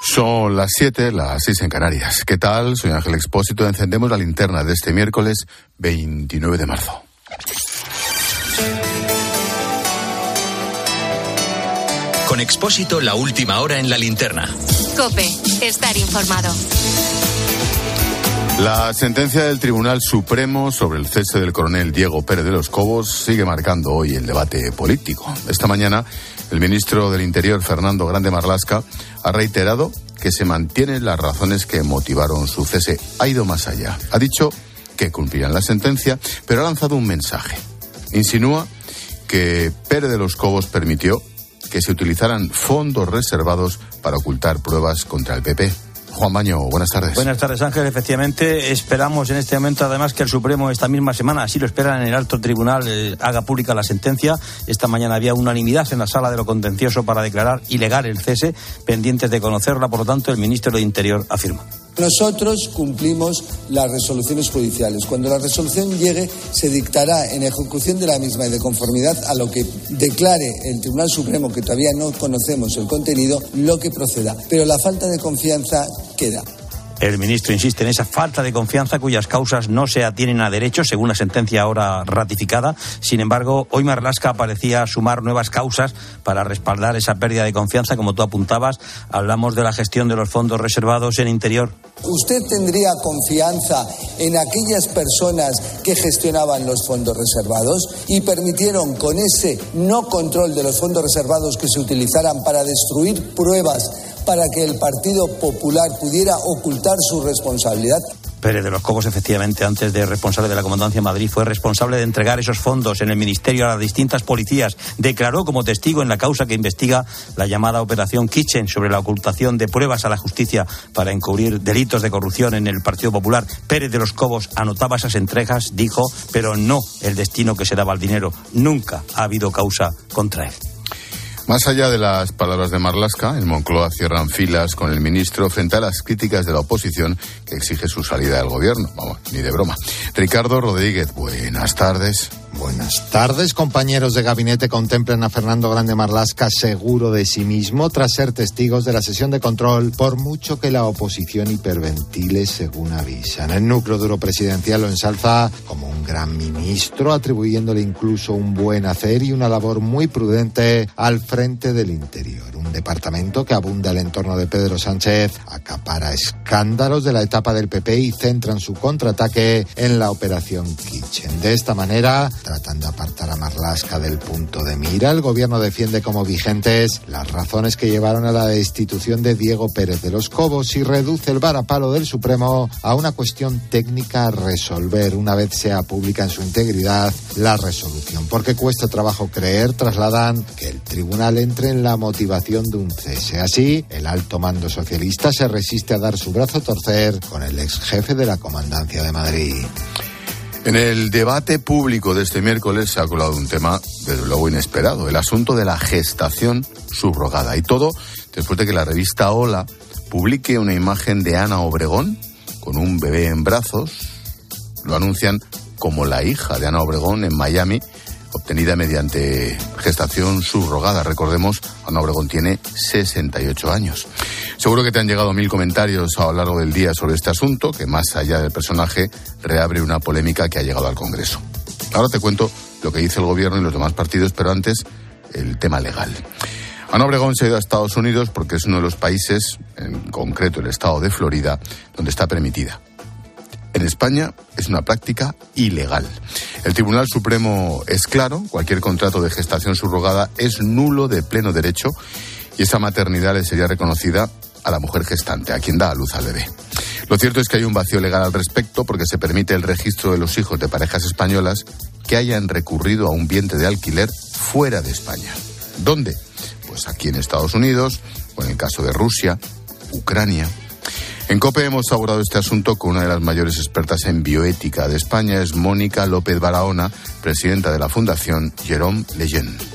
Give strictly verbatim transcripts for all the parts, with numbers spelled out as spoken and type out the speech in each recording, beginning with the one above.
Son las siete, las seis en Canarias. ¿Qué tal? Soy Ángel Expósito. Encendemos la linterna de este miércoles veintinueve de marzo. Con Expósito, la última hora en la linterna. COPE, estar informado. La sentencia del Tribunal Supremo sobre el cese del coronel Diego Pérez de los Cobos sigue marcando hoy el debate político. Esta mañana, el ministro del Interior, Fernando Grande Marlaska, ha reiterado que se mantienen las razones que motivaron su cese. Ha ido más allá. Ha dicho que cumplirán la sentencia, pero ha lanzado un mensaje. Insinúa que Pérez de los Cobos permitió que se utilizaran fondos reservados para ocultar pruebas contra el P P. Juan Baño, buenas tardes. Buenas tardes, Ángel. Efectivamente, esperamos en este momento, además, que el Supremo esta misma semana, así lo esperan en el alto tribunal, eh, haga pública la sentencia. Esta mañana había unanimidad en la sala de lo contencioso para declarar ilegal el cese, pendientes de conocerla. Por lo tanto, el ministro de Interior afirma: nosotros cumplimos las resoluciones judiciales. Cuando la resolución llegue, se dictará en ejecución de la misma y de conformidad a lo que declare el Tribunal Supremo, que todavía no conocemos el contenido, lo que proceda. Pero la falta de confianza queda. El ministro insiste en esa falta de confianza cuyas causas no se atienen a derecho, según la sentencia ahora ratificada. Sin embargo, hoy Marlaska parecía sumar nuevas causas para respaldar esa pérdida de confianza. Como tú apuntabas, hablamos de la gestión de los fondos reservados en Interior. ¿Usted tendría confianza en aquellas personas que gestionaban los fondos reservados y permitieron con ese no control de los fondos reservados que se utilizaran para destruir pruebas para que el Partido Popular pudiera ocultar su responsabilidad? Pérez de los Cobos, efectivamente, antes de responsable de la Comandancia de Madrid, fue responsable de entregar esos fondos en el Ministerio a las distintas policías. Declaró como testigo en la causa que investiga la llamada Operación Kitchen sobre la ocultación de pruebas a la justicia para encubrir delitos de corrupción en el Partido Popular. Pérez de los Cobos anotaba esas entregas, dijo, pero no el destino que se daba al dinero. Nunca ha habido causa contra él. Más allá de las palabras de Marlaska, en Moncloa cierran filas con el ministro frente a las críticas de la oposición que exige su salida del gobierno. Vamos, ni de broma. Ricardo Rodríguez, buenas tardes. Buenas tardes, compañeros de gabinete. Contemplan a Fernando Grande Marlaska seguro de sí mismo tras ser testigos de la sesión de control, por mucho que la oposición hiperventile, según avisan. El núcleo duro presidencial lo ensalza como un gran ministro, atribuyéndole incluso un buen hacer y una labor muy prudente al frente del Interior. Un departamento que abunda el entorno de Pedro Sánchez, acapara escándalos de la etapa del P P y centran su contraataque en la Operación Kitchen. De esta manera tratan de apartar a Marlaska del punto de mira. El gobierno defiende como vigentes las razones que llevaron a la destitución de Diego Pérez de los Cobos y reduce el varapalo del Supremo a una cuestión técnica a resolver una vez sea pública en su integridad la resolución. Porque cuesta trabajo creer, trasladan, que el tribunal entre en la motivación de un cese. Así, el alto mando socialista se resiste a dar su brazo a torcer con el ex jefe de la Comandancia de Madrid. En el debate público de este miércoles se ha colado un tema, desde luego, inesperado, el asunto de la gestación subrogada. Y todo después de que la revista Hola publique una imagen de Ana Obregón con un bebé en brazos. Lo anuncian como la hija de Ana Obregón en Miami, obtenida mediante gestación subrogada. Recordemos, Ana Obregón tiene sesenta y ocho años. Seguro que te han llegado mil comentarios a lo largo del día sobre este asunto, que más allá del personaje reabre una polémica que ha llegado al Congreso. Ahora te cuento lo que dice el gobierno y los demás partidos, pero antes el tema legal. Ana Obregón se ha ido a Estados Unidos porque es uno de los países, en concreto el estado de Florida, donde está permitida. En España es una práctica ilegal. El Tribunal Supremo es claro, cualquier contrato de gestación subrogada es nulo de pleno derecho y esa maternidad le sería reconocida a la mujer gestante, a quien da a luz al bebé. Lo cierto es que hay un vacío legal al respecto porque se permite el registro de los hijos de parejas españolas que hayan recurrido a un vientre de alquiler fuera de España. ¿Dónde? Pues aquí en Estados Unidos, o en el caso de Rusia, Ucrania. En COPE hemos abordado este asunto con una de las mayores expertas en bioética de España, es Mónica López Barahona, presidenta de la Fundación Jérôme Lejeune.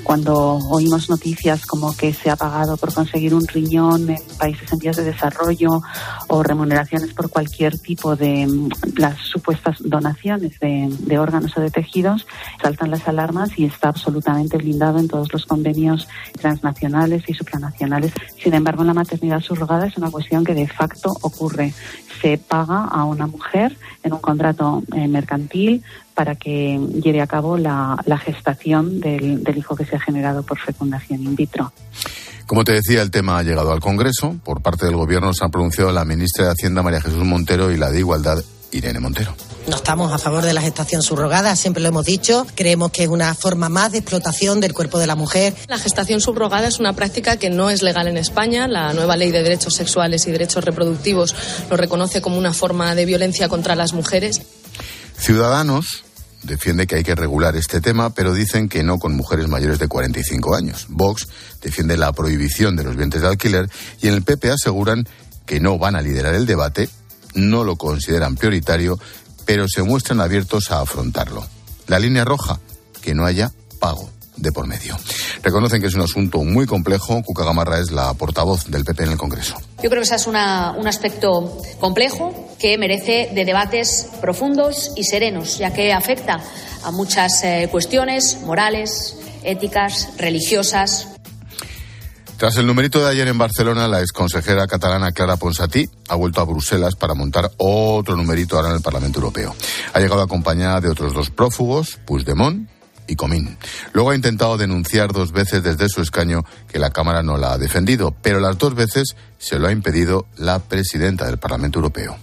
Cuando oímos noticias como que se ha pagado por conseguir un riñón en países en vías de desarrollo o remuneraciones por cualquier tipo de las supuestas donaciones de, de órganos o de tejidos, saltan las alarmas y está absolutamente blindado en todos los convenios transnacionales y supranacionales. Sin embargo, la maternidad subrogada es una cuestión que de facto ocurre. Se paga a una mujer en un contrato eh, mercantil para que lleve a cabo la, la gestación del, del hijo que se ha generado por fecundación in vitro. Como te decía, el tema ha llegado al Congreso. Por parte del Gobierno se han pronunciado la ministra de Hacienda, María Jesús Montero, y la de Igualdad, Irene Montero. No estamos a favor de la gestación subrogada, siempre lo hemos dicho. Creemos que es una forma más de explotación del cuerpo de la mujer. La gestación subrogada es una práctica que no es legal en España. La nueva Ley de Derechos Sexuales y Derechos Reproductivos lo reconoce como una forma de violencia contra las mujeres. Ciudadanos defiende que hay que regular este tema, pero dicen que no con mujeres mayores de cuarenta y cinco años. Vox defiende la prohibición de los vientres de alquiler y en el P P aseguran que no van a liderar el debate, no lo consideran prioritario, pero se muestran abiertos a afrontarlo. La línea roja, que no haya pago de por medio. Reconocen que es un asunto muy complejo. Cuca Gamarra es la portavoz del P P en el Congreso. Yo creo que ese es una, un aspecto complejo que merece de debates profundos y serenos, ya que afecta a muchas eh, cuestiones morales, éticas, religiosas. Tras el numerito de ayer en Barcelona, la exconsejera catalana Clara Ponsatí ha vuelto a Bruselas para montar otro numerito ahora en el Parlamento Europeo. Ha llegado acompañada de otros dos prófugos, Puigdemont y Comín. Luego ha intentado denunciar dos veces desde su escaño que la Cámara no la ha defendido, pero las dos veces se lo ha impedido la presidenta del Parlamento Europeo.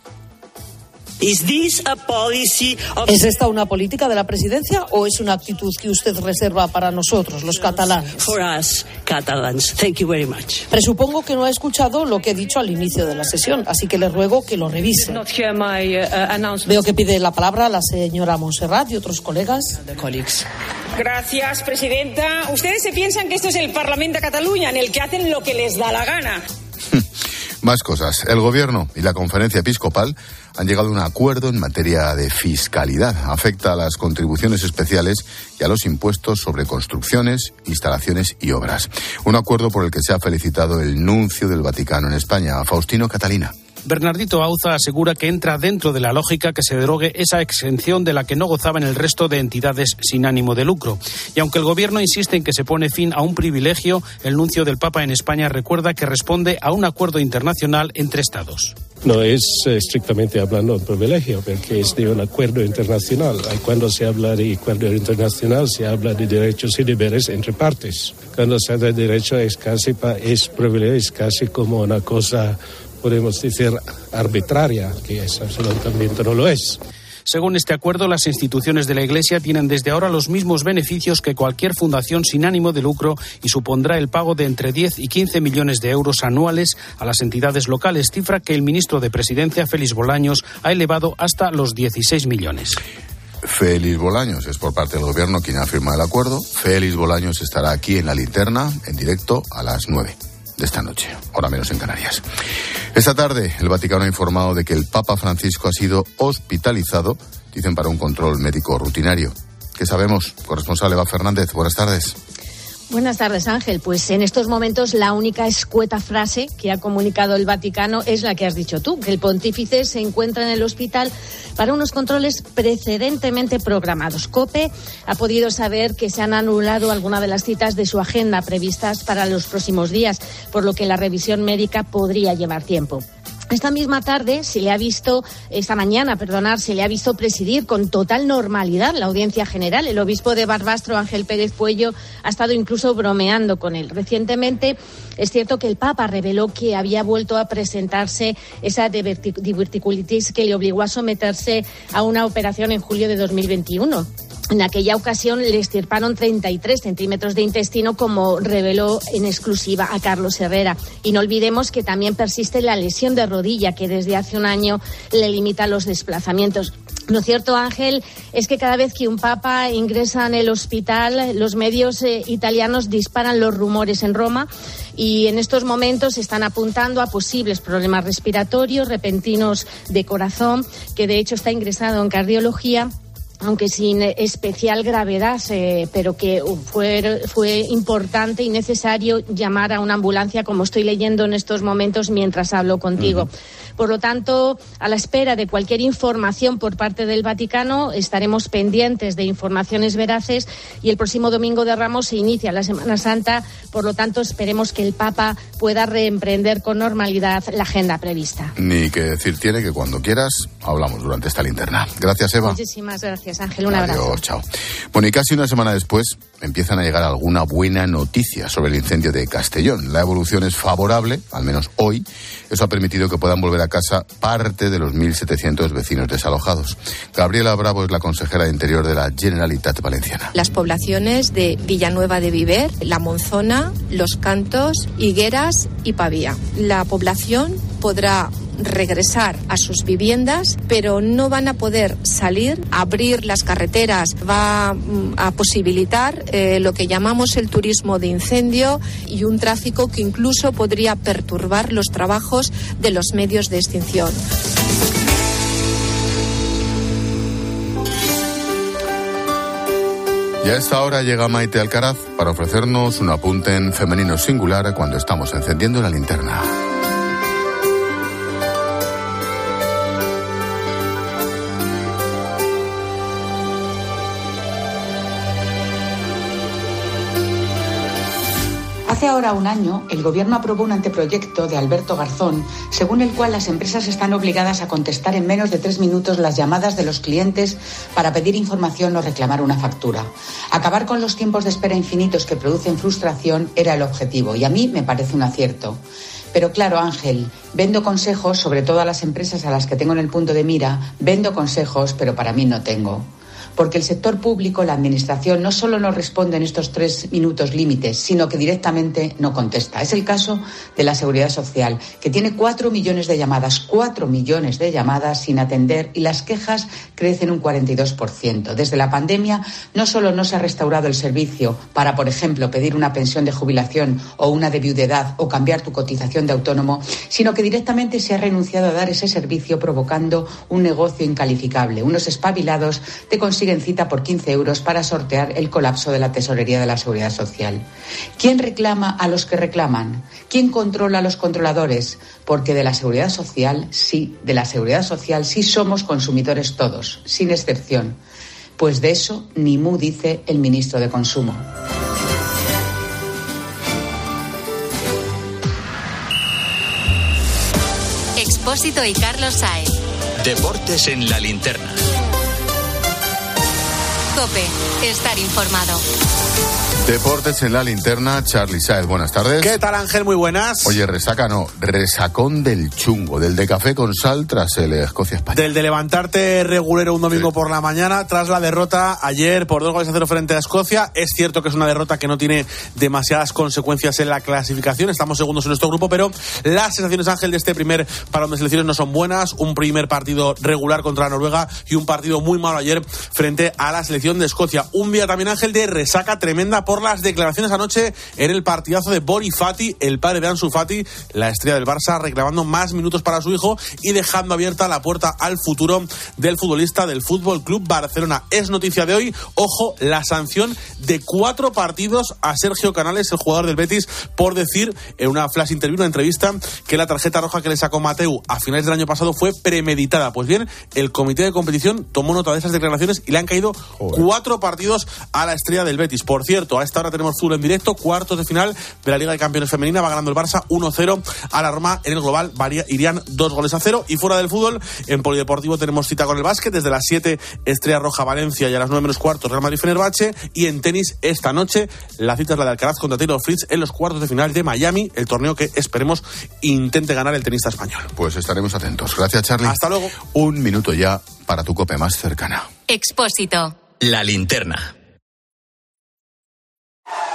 ¿Es esta una política de la presidencia o es una actitud que usted reserva para nosotros, los catalanes? For us, Catalans. Thank you very much. Presupongo que no ha escuchado lo que he dicho al inicio de la sesión, así que le ruego que lo revise. Not hear my, uh, Veo que pide la palabra la señora Montserrat y otros colegas. Gracias, presidenta. Ustedes se piensan que esto es el Parlamento de Cataluña, en el que hacen lo que les da la gana. Más cosas. El Gobierno y la Conferencia Episcopal han llegado a un acuerdo en materia de fiscalidad. Afecta a las contribuciones especiales y a los impuestos sobre construcciones, instalaciones y obras. Un acuerdo por el que se ha felicitado el nuncio del Vaticano en España, Faustino Catalina. Bernardito Auza asegura que entra dentro de la lógica que se derogue esa exención de la que no gozaban el resto de entidades sin ánimo de lucro. Y aunque el Gobierno insiste en que se pone fin a un privilegio, el nuncio del Papa en España recuerda que responde a un acuerdo internacional entre Estados. No es estrictamente hablando de un privilegio, porque es de un acuerdo internacional. Cuando se habla de acuerdo internacional, se habla de derechos y deberes entre partes. Cuando se habla de derecho es casi, es privilegio, es casi como una cosa, podemos decir, arbitraria, que es absolutamente no lo es. Según este acuerdo, las instituciones de la Iglesia tienen desde ahora los mismos beneficios que cualquier fundación sin ánimo de lucro y supondrá el pago de entre diez y quince millones de euros anuales a las entidades locales, cifra que el ministro de Presidencia, Félix Bolaños, ha elevado hasta los dieciséis millones. Félix Bolaños es por parte del Gobierno quien ha firmado el acuerdo. Félix Bolaños estará aquí en La Linterna, en directo, a las nueve de esta noche, hora menos en Canarias. Esta tarde, el Vaticano ha informado de que el Papa Francisco ha sido hospitalizado, dicen, para un control médico rutinario. ¿Qué sabemos? Corresponsal Eva Fernández, buenas tardes. Buenas tardes, Ángel. Pues en estos momentos la única escueta frase que ha comunicado el Vaticano es la que has dicho tú, que el pontífice se encuentra en el hospital para unos controles precedentemente programados. COPE ha podido saber que se han anulado algunas de las citas de su agenda previstas para los próximos días, por lo que la revisión médica podría llevar tiempo. Esta misma tarde se le ha visto, esta mañana, perdonar, se le ha visto presidir con total normalidad la audiencia general. El obispo de Barbastro, Ángel Pérez Puello, ha estado incluso bromeando con él. Recientemente es cierto que el Papa reveló que había vuelto a presentarse esa diverticulitis que le obligó a someterse a una operación en julio de dos mil veintiuno. En aquella ocasión le extirparon treinta y tres centímetros de intestino, como reveló en exclusiva a Carlos Herrera. Y no olvidemos que también persiste la lesión de rodilla, que desde hace un año le limita los desplazamientos. Lo cierto, Ángel, es que cada vez que un papa ingresa en el hospital, los medios eh, italianos disparan los rumores en Roma y en estos momentos están apuntando a posibles problemas respiratorios, repentinos de corazón, que de hecho está ingresado en cardiología, aunque sin especial gravedad, eh, pero que fue, fue importante y necesario llamar a una ambulancia, como estoy leyendo en estos momentos mientras hablo contigo. Uh-huh. Por lo tanto, a la espera de cualquier información por parte del Vaticano, estaremos pendientes de informaciones veraces, y el próximo domingo de Ramos se inicia la Semana Santa, por lo tanto esperemos que el Papa pueda reemprender con normalidad la agenda prevista. Ni que decir tiene que cuando quieras hablamos durante esta linterna. Gracias, Eva. Muchísimas gracias, Ángel. Un Adiós, abrazo. Chao. Bueno, y casi una semana después empiezan a llegar alguna buena noticia sobre el incendio de Castellón. La evolución es favorable, al menos hoy. Eso ha permitido que puedan volver a casa parte de los mil setecientos vecinos desalojados. Gabriela Bravo es la consejera de Interior de la Generalitat Valenciana. Las poblaciones de Villanueva de Viver, La Monzona, Los Cantos, Higueras y Pavía. La población podrá regresar a sus viviendas, pero no van a poder salir, abrir las carreteras, va a posibilitar eh, lo que llamamos el turismo de incendio y un tráfico que incluso podría perturbar los trabajos de los medios de extinción. Y a esta hora llega Maite Alcaraz para ofrecernos un apunte en femenino singular cuando estamos encendiendo la linterna. Hace ahora un año, el Gobierno aprobó un anteproyecto de Alberto Garzón, según el cual las empresas están obligadas a contestar en menos de tres minutos las llamadas de los clientes para pedir información o reclamar una factura. Acabar con los tiempos de espera infinitos que producen frustración era el objetivo, y a mí me parece un acierto. Pero claro, Ángel, vendo consejos, sobre todo a las empresas a las que tengo en el punto de mira, vendo consejos, pero para mí no tengo. Porque el sector público, la administración, no solo no responde en estos tres minutos límites, sino que directamente no contesta. Es el caso de la Seguridad Social, que tiene cuatro millones de llamadas, cuatro millones de llamadas sin atender, y las quejas crecen un cuarenta y dos por ciento. Desde la pandemia, no solo no se ha restaurado el servicio para, por ejemplo, pedir una pensión de jubilación o una de viudedad o cambiar tu cotización de autónomo, sino que directamente se ha renunciado a dar ese servicio, provocando un negocio incalificable. Unos espabilados te consiguen cita por quince euros para sortear el colapso de la tesorería de la Seguridad Social. ¿Quién reclama a los que reclaman? ¿Quién controla a los controladores? Porque de la Seguridad Social, sí, de la Seguridad Social sí somos consumidores todos, sin excepción. Pues de eso ni mu dice el ministro de Consumo. Expósito y Carlos Saez. Deportes en la linterna. COPE, estar informado. Deportes en la linterna, Charly Saez, buenas tardes. ¿Qué tal, Ángel? Muy buenas. Oye, resaca no, resacón del chungo, del de café con sal tras el Escocia-España. Del de levantarte regulero un domingo sí. por la mañana tras la derrota ayer por dos goles a cero frente a Escocia. Es cierto que es una derrota que no tiene demasiadas consecuencias en la clasificación, estamos segundos en nuestro grupo, pero las sensaciones, Ángel, de este primer parón de selecciones no son buenas. Un primer partido regular contra Noruega y un partido muy malo ayer frente a la selección de Escocia. Un día también, Ángel, de resaca tremenda por las declaraciones anoche en el partidazo de Bori Fati, el padre de Ansu Fati, la estrella del Barça, reclamando más minutos para su hijo y dejando abierta la puerta al futuro del futbolista del Fútbol Club Barcelona. Es noticia de hoy, ojo, la sanción de cuatro partidos a Sergio Canales, el jugador del Betis, por decir en una flash interview, una entrevista, que la tarjeta roja que le sacó Mateu a finales del año pasado fue premeditada. Pues bien, el comité de competición tomó nota de esas declaraciones y le han caído Joder. cuatro partidos a la estrella del Betis. Por cierto, a esta hora tenemos fútbol en directo, cuartos de final de la Liga de Campeones Femenina, va ganando el Barça uno cero a la Roma. En el global irían dos goles a cero. Y fuera del fútbol, en polideportivo tenemos cita con el básquet desde las siete, Estrella Roja Valencia, y a las nueve menos cuarto Real Madrid Fenerbahce. Y en tenis esta noche la cita es la de Alcaraz contra Taylor Fritz en los cuartos de final de Miami, el torneo que esperemos intente ganar el tenista español. Pues estaremos atentos. Gracias, Charly. Hasta luego. Un minuto ya para tu COPE más cercana. Expósito. La linterna.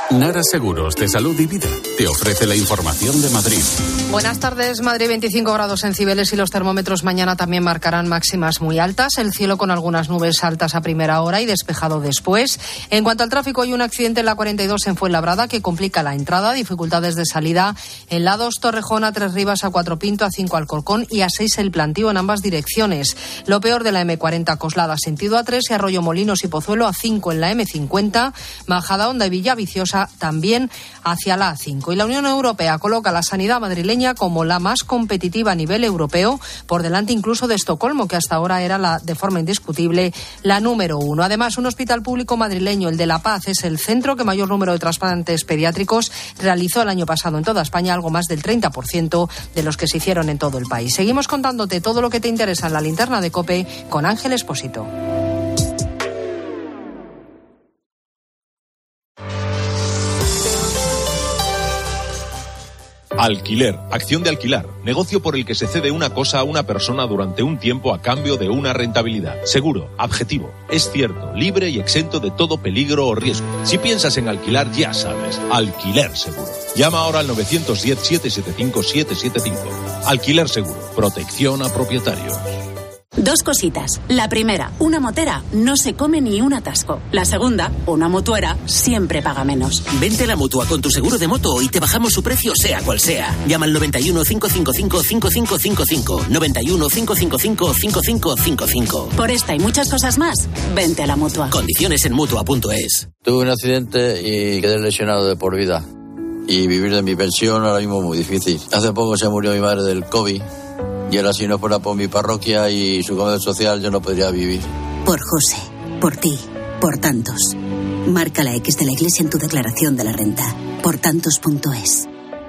Nara Seguros de Salud y Vida te ofrece la información de Madrid. Buenas tardes. Madrid, veinticinco grados en Cibeles y los termómetros mañana también marcarán máximas muy altas. El cielo con algunas nubes altas a primera hora y despejado después. En cuanto al tráfico, hay un accidente en la cuarenta y dos en Fuenlabrada que complica la entrada. Dificultades de salida en la dos Torrejón, a tres Rivas, a cuatro Pinto, a cinco Alcorcón y a seis El Plantío en ambas direcciones. Lo peor de la eme cuarenta Coslada sentido a tres y Arroyo Molinos y Pozuelo a cinco en la eme cincuenta. Majadahonda y Villaviciosa también hacia la A cinco. Y la Unión Europea coloca a la sanidad madrileña como la más competitiva a nivel europeo, por delante incluso de Estocolmo, que hasta ahora era la, de forma indiscutible, la número uno. Además, un hospital público madrileño, el de La Paz, es el centro que mayor número de trasplantes pediátricos realizó el año pasado en toda España, algo más del treinta por ciento de los que se hicieron en todo el país. Seguimos contándote todo lo que te interesa en la linterna de COPE con Ángel Expósito. Alquiler, acción de alquilar, negocio por el que se cede una cosa a una persona durante un tiempo a cambio de una rentabilidad. Seguro, objetivo, es cierto, libre y exento de todo peligro o riesgo. Si piensas en alquilar, ya sabes, Alquiler Seguro. Llama ahora al nueve uno cero, siete siete cinco, siete siete cinco. Alquiler Seguro, protección a propietarios. Dos cositas. La primera, una motera no se come ni un atasco. La segunda, una mutuera siempre paga menos. Vente a la Mutua con tu seguro de moto y te bajamos su precio sea cual sea. Llama al noventa y uno, cinco cinco cinco, cinco cinco cinco cinco. noventa y uno, cinco cinco cinco, cinco cinco cinco cinco. Por esta y muchas cosas más, vente a la Mutua. Condiciones en Mutua punto es. Tuve un accidente y quedé lesionado de por vida. Y vivir de mi pensión ahora mismo es muy difícil. Hace poco se murió mi madre del COVID. Y ahora si no fuera por mi parroquia y su comedor social yo no podría vivir. Por José, por ti, por tantos. Marca la X de la Iglesia en tu declaración de la renta. por tantos punto es.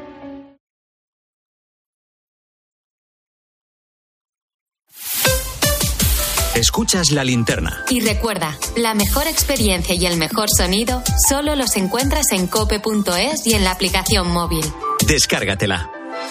Escuchas La Linterna. Y recuerda, la mejor experiencia y el mejor sonido solo los encuentras en cope punto es y en la aplicación móvil. Descárgatela.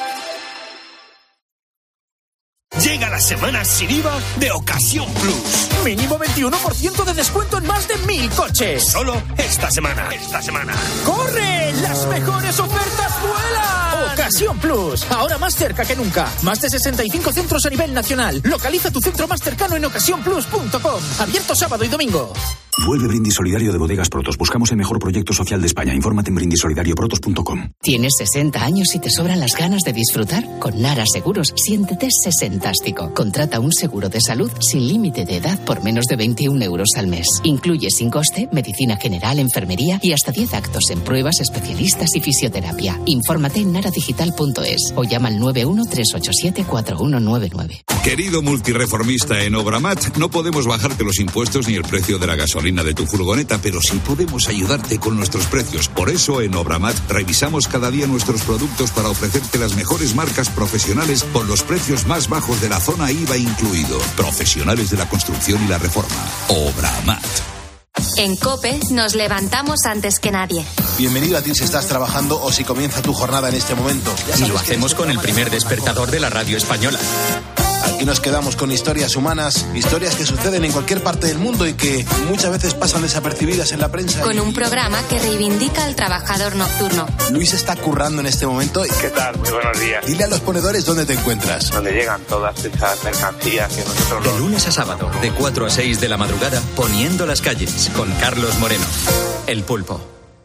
Llega la semana sin I V A de Ocasión Plus. Mínimo veintiuno por ciento de descuento en más de mil coches. Solo esta semana. Esta semana. ¡Corre! ¡Las mejores ofertas vuelan! Ocasión Plus. Ahora más cerca que nunca. Más de sesenta y cinco centros a nivel nacional. Localiza tu centro más cercano en ocasión plus punto com. Abierto sábado y domingo. Vuelve Brindis Solidario de Bodegas Protos. Buscamos el mejor proyecto social de España. Infórmate en brindis solidario protos punto com. ¿Tienes sesenta años y te sobran las ganas de disfrutar? Con Nara Seguros, siéntete sesentástico. Contrata un seguro de salud sin límite de edad por menos de veintiún euros al mes. Incluye sin coste medicina general, enfermería y hasta diez actos en pruebas, especialistas y fisioterapia. Infórmate en nara digital punto es o llama al nueve uno tres ocho siete cuatro uno nueve nueve. Querido multireformista en Obramat, no podemos bajarte los impuestos ni el precio de la gasolina de tu furgoneta, pero sí podemos ayudarte con nuestros precios. Por eso en Obramat revisamos cada día nuestros productos para ofrecerte las mejores marcas profesionales con los precios más bajos de la zona I V A incluido. Profesionales de la construcción y la reforma. Obramat. En COPE nos levantamos antes que nadie. Bienvenido a ti si estás trabajando o si comienza tu jornada en este momento. Y lo hacemos con el primer despertador de la radio española. Aquí nos quedamos con historias humanas, historias que suceden en cualquier parte del mundo y que muchas veces pasan desapercibidas en la prensa. Con un programa que reivindica al trabajador nocturno. Luis está currando en este momento. ¿Qué tal? Muy buenos días. Dile a los ponedores dónde te encuentras. Donde llegan todas esas mercancías que nosotros... De lunes a sábado, de cuatro a seis de la madrugada, poniendo las calles, con Carlos Moreno. El Pulpo.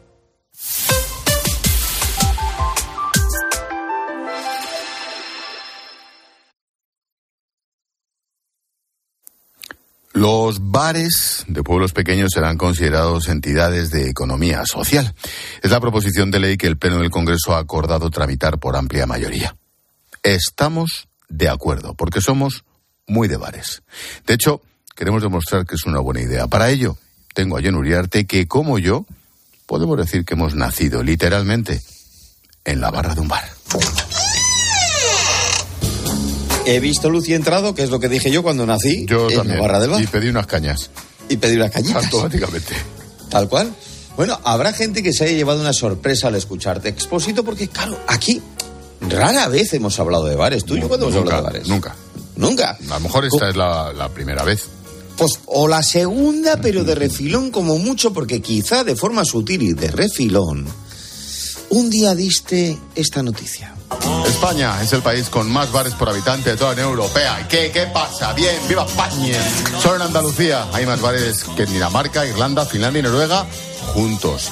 Los bares de pueblos pequeños serán considerados entidades de economía social. Es la proposición de ley que el Pleno del Congreso ha acordado tramitar por amplia mayoría. Estamos de acuerdo, porque somos muy de bares. De hecho, queremos demostrar que es una buena idea. Para ello, tengo a Jen Uriarte, que como yo, podemos decir que hemos nacido, literalmente, en la barra de un bar. He visto luz y entrado, que es lo que dije yo cuando nací. Yo en también. La barra del bar. Y pedí unas cañas. Y pedí unas cañitas. Automáticamente. Tal cual. Bueno, habrá gente que se haya llevado una sorpresa al escucharte, Expósito, porque claro, aquí rara vez hemos hablado de bares. ¿Tú y yo cuándo hemos nunca, hablado de bares? Nunca. ¿Nunca? A lo mejor esta ¿Cómo? es la, la primera vez. Pues o la segunda, pero de refilón como mucho, porque quizá de forma sutil y de refilón, un día diste esta noticia. España es el país con más bares por habitante de toda la Unión Europea. ¿Y qué, qué pasa? Bien, ¡viva España! Solo en Andalucía hay más bares que en Dinamarca, Irlanda, Finlandia y Noruega juntos.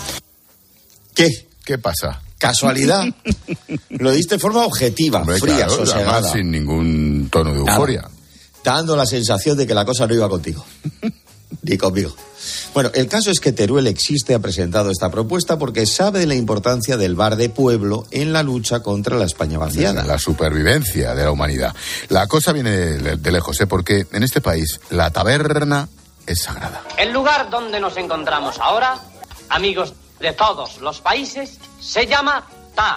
¿Qué? ¿Qué pasa? ¿Casualidad? Lo diste de forma objetiva, Hombre, fría, claro, sosegada. además, sin ningún tono de euforia. Nada. Dando la sensación de que la cosa no iba contigo. Ni conmigo. Bueno, el caso es que Teruel Existe ha presentado esta propuesta porque sabe de la importancia del bar de pueblo en la lucha contra la España vaciada. La supervivencia de la humanidad. La cosa viene de, de lejos, ¿eh? Porque en este país la taberna es sagrada. El lugar donde nos encontramos ahora, amigos de todos los países, se llama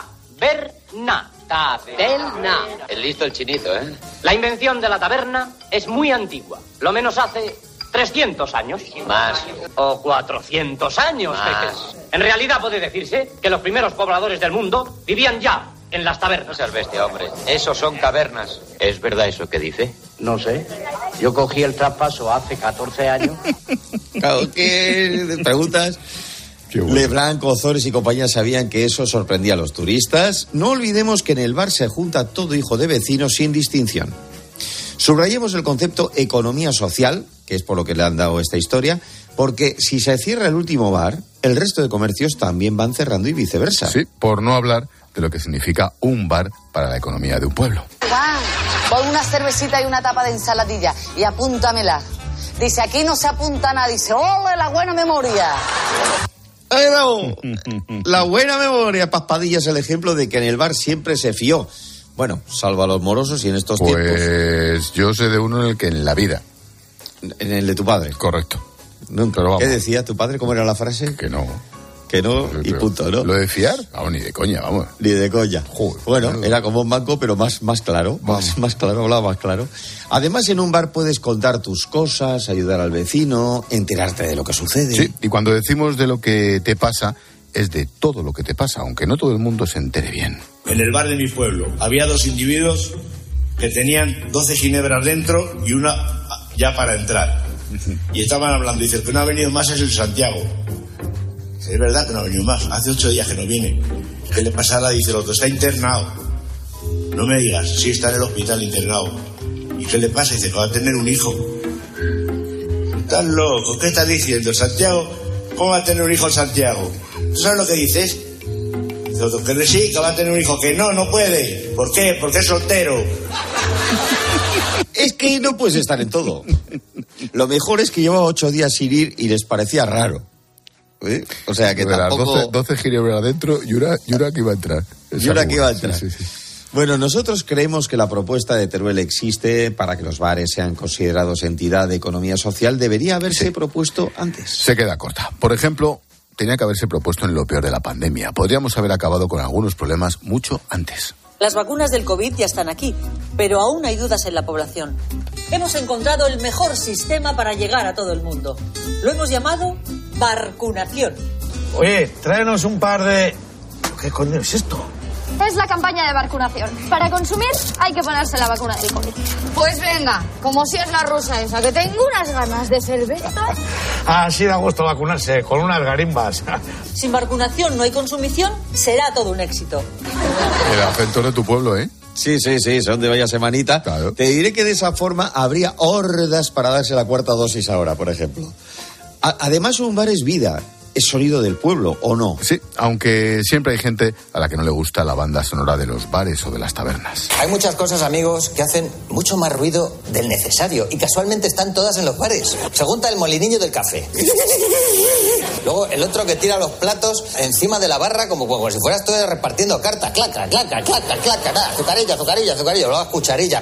taberna. Taberna. Es listo el chinito, ¿eh? La invención de la taberna es muy antigua. Lo menos hace trescientos años. Más. O cuatrocientos años. Más. En realidad puede decirse que los primeros pobladores del mundo vivían ya en las tabernas. No seas bestia, hombre. Esos son cavernas. ¿Es verdad eso que dice? No sé. Yo cogí el traspaso hace catorce años. Claro, ¿qué preguntas? Bueno. Leblanc, Ozores y compañía sabían que eso sorprendía a los turistas. No olvidemos que en el bar se junta todo hijo de vecino sin distinción. Subrayemos el concepto economía social, que es por lo que le han dado esta historia, porque si se cierra el último bar, el resto de comercios también van cerrando y viceversa. Sí, por no hablar de lo que significa un bar para la economía de un pueblo. Juan, pon una cervecita y una tapa de ensaladilla y apúntamela. Dice, aquí no se apunta nada. Dice, ¡ole, la buena memoria! ¡Ay, no! La buena memoria, Paspadilla, es el ejemplo de que en el bar siempre se fió. Bueno, salvo a los morosos y en estos pues tiempos. Pues yo sé de uno en el que en la vida. ¿En el de tu padre? Correcto. Nunca. ¿Qué decía tu padre? ¿Cómo era la frase? Que no. Que no y punto, ¿no? ¿Lo de fiar? Vamos, ni de coña, vamos. Ni de coña. Joder, bueno, claro. Era como un banco, pero más, más claro. Más, más claro, hablaba más claro. Además, en un bar puedes contar tus cosas, ayudar al vecino, enterarte de lo que sucede. Sí, y cuando decimos de lo que te pasa, es de todo lo que te pasa, aunque no todo el mundo se entere bien. En el bar de mi pueblo había dos individuos que tenían doce ginebras dentro y una ya para entrar. Y estaban hablando, dice, el que no ha venido más es el Santiago. Dice, es verdad que no ha venido más, hace ocho días que no viene. ¿Qué le pasará? Dice el otro, está internado. No me digas, sí, está en el hospital internado. ¿Y qué le pasa? Dice, que va a tener un hijo. ¿Estás loco? ¿Qué estás diciendo, Santiago? ¿Cómo va a tener un hijo Santiago? ¿Tú sabes lo que dices? Dice otro, que sí, que va a tener un hijo. Que no, no puede. ¿Por qué? Porque es soltero. Es que no puedes estar en todo. Lo mejor es que llevaba ocho días sin ir y les parecía raro. ¿Eh? O sea que de tampoco... doce, doce ginebras adentro y una, y una que iba a entrar. Y una que iba a entrar. Sí, sí, sí. Bueno, nosotros creemos que la propuesta de Teruel Existe para que los bares sean considerados entidad de economía social debería haberse sí. propuesto antes. Se queda corta. Por ejemplo, tenía que haberse propuesto en lo peor de la pandemia. Podríamos haber acabado con algunos problemas mucho antes. Las vacunas del COVID ya están aquí, pero aún hay dudas en la población. Hemos encontrado el mejor sistema para llegar a todo el mundo. Lo hemos llamado vacunación. Oye, tráenos un par de... ¿Qué coño es esto? Es la campaña de vacunación. Para consumir hay que ponerse la vacuna del COVID. Pues venga, como si es la rusa esa, que tengo unas ganas de cerveza. Ah, sí da gusto vacunarse, con unas garimbas. Sin vacunación no hay consumición, será todo un éxito. El acento de tu pueblo, ¿eh? Sí, sí, sí, son de vaya semanita. Claro. Te diré que de esa forma habría hordas para darse la cuarta dosis ahora, por ejemplo. A- además, un bar es vida. Es sonido del pueblo, ¿o no? Sí, aunque siempre hay gente a la que no le gusta la banda sonora de los bares o de las tabernas. Hay muchas cosas, amigos, que hacen mucho más ruido del necesario y casualmente están todas en los bares. Se junta el molinillo del café. Luego el otro que tira los platos encima de la barra como, como si fueras tú repartiendo cartas. Claca, claca, claca, claca, claca. Azucarilla, azucarilla, azucarilla. Luego cucharilla.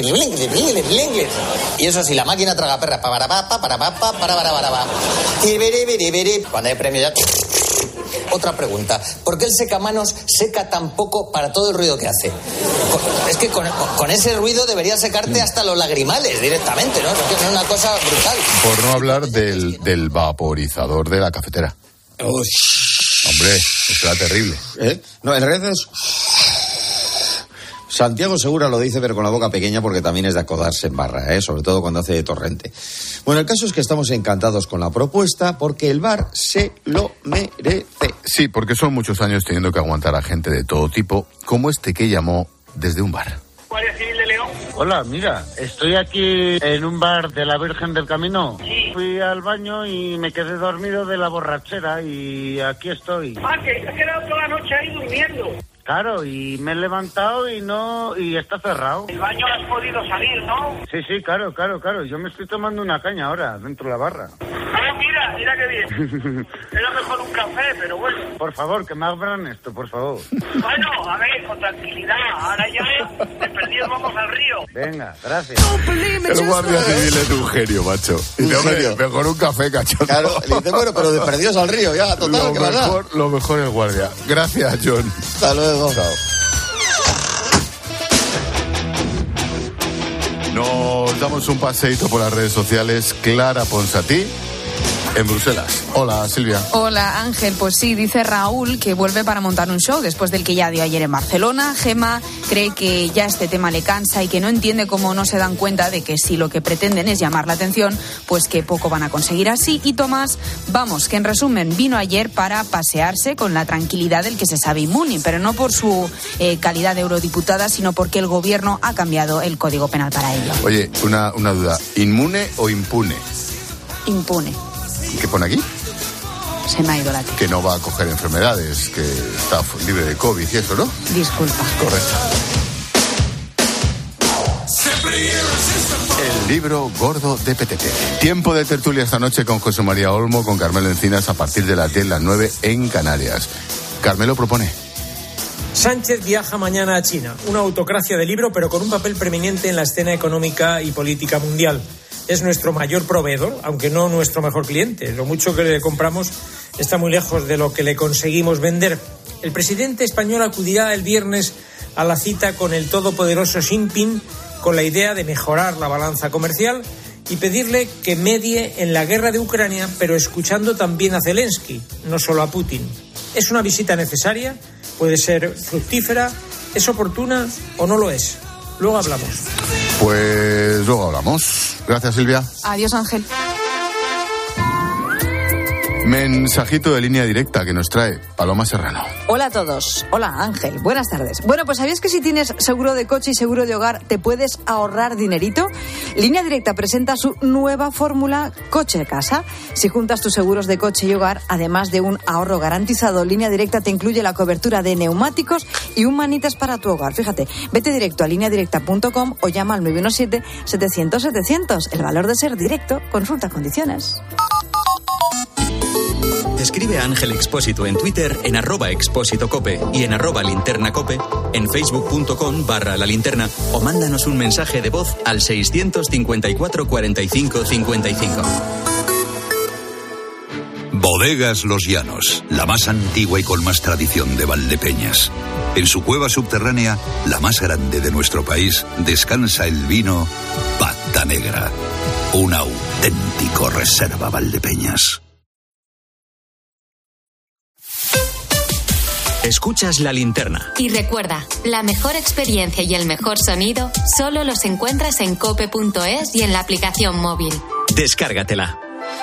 Y eso sí, la máquina traga perras. Para, para, para, para, para, para, para, para. Cuando hay premio ya... Otra pregunta. ¿Por qué el secamanos seca tan poco para todo el ruido que hace? Es que con, con ese ruido debería secarte hasta los lagrimales directamente, ¿no? Es que es una cosa brutal. Por no hablar del, del vaporizador de la cafetera. Uy. Hombre, eso era terrible. ¿Eh? No, en realidad es... Santiago Segura lo dice, pero con la boca pequeña, porque también es de acodarse en barra, ¿eh? Sobre todo cuando hace de torrente. Bueno, el caso es que estamos encantados con la propuesta porque el bar se lo merece. Sí, porque son muchos años teniendo que aguantar a gente de todo tipo, como este que llamó desde un bar. Guardia Civil de León. Hola, mira, estoy aquí en un bar de la Virgen del Camino. Sí. Fui al baño y me quedé dormido de la borrachera y aquí estoy. Ah, que te has quedado toda la noche ahí durmiendo. Claro, y me he levantado y no y está cerrado. El baño has podido salir, ¿no? Sí, sí, claro, claro, claro. Yo me estoy tomando una caña ahora dentro de la barra. Ah, mira, mira qué bien. Era mejor un café, pero bueno. Por favor, que me abran esto, por favor. Bueno, a ver, con tranquilidad. Ahora ya, de perdido vamos al río. Venga, gracias. El guardia civil es un genio, macho. Y Un dice, hombre, genio. mejor un café, cachondo. Claro, le dice, bueno, pero de perdidos al río, ya, total, lo que va a dar. mejor, lo mejor el guardia. Gracias, John. Hasta luego. Chao. Nos damos un paseíto por las redes sociales. Clara Ponsatí en Bruselas. Hola, Silvia. Hola, Ángel. Pues sí, dice Raúl que vuelve para montar un show después del que ya dio ayer en Barcelona. Gema cree que ya este tema le cansa y que no entiende cómo no se dan cuenta de que si lo que pretenden es llamar la atención, pues que poco van a conseguir así. Y Tomás, vamos, que en resumen vino ayer para pasearse con la tranquilidad del que se sabe inmune, pero no por su eh, calidad de eurodiputada, sino porque el gobierno ha cambiado el Código Penal para ello. Oye, una, una duda. ¿Inmune o impune? Impune. ¿Qué pone aquí? Se me ha ido la tía. Que no va a coger enfermedades, que está libre de COVID y eso, ¿no? Disculpa. Correcto. El libro gordo de P T T. Tiempo de tertulia esta noche con José María Olmo, con Carmelo Encinas a partir de las diez, las nueve en Canarias. Carmelo propone. Sánchez viaja mañana a China, una autocracia de libro, pero con un papel preeminente en la escena económica y política mundial. Es nuestro mayor proveedor, aunque no nuestro mejor cliente. Lo mucho que le compramos está muy lejos de lo que le conseguimos vender. El presidente español acudirá el viernes a la cita con el todopoderoso Xi Jinping con la idea de mejorar la balanza comercial y pedirle que medie en la guerra de Ucrania, pero escuchando también a Zelensky, no solo a Putin. ¿Es una visita necesaria? ¿Puede ser fructífera? ¿Es oportuna o no lo es? Luego hablamos. Pues luego hablamos. Gracias, Silvia. Adiós, Ángel. Mensajito de línea directa que nos trae Paloma Serrano. Hola a todos. Hola, Ángel. Buenas tardes. Bueno, pues ¿sabías que si tienes seguro de coche y seguro de hogar te puedes ahorrar dinerito? Línea Directa presenta su nueva fórmula coche-casa. Si juntas tus seguros de coche y hogar, además de un ahorro garantizado, Línea Directa te incluye la cobertura de neumáticos y un manitas para tu hogar. Fíjate, vete directo a línea directa punto com o llama al nueve uno siete, setecientos, setecientos. El valor de ser directo. Consulta condiciones. Escribe a Ángel Expósito en Twitter en arroba expósito cope y en arroba linterna cope, en facebook punto com barra la linterna o mándanos un mensaje de voz al seiscientos cincuenta y cuatro cuarenta y cinco cincuenta y cinco. Bodegas Los Llanos, la más antigua y con más tradición de Valdepeñas. En su cueva subterránea, la más grande de nuestro país, descansa el vino Pata Negra, un auténtico reserva Valdepeñas. Escuchas La Linterna. Y recuerda, la mejor experiencia y el mejor sonido solo los encuentras en cope punto es y en la aplicación móvil. Descárgatela.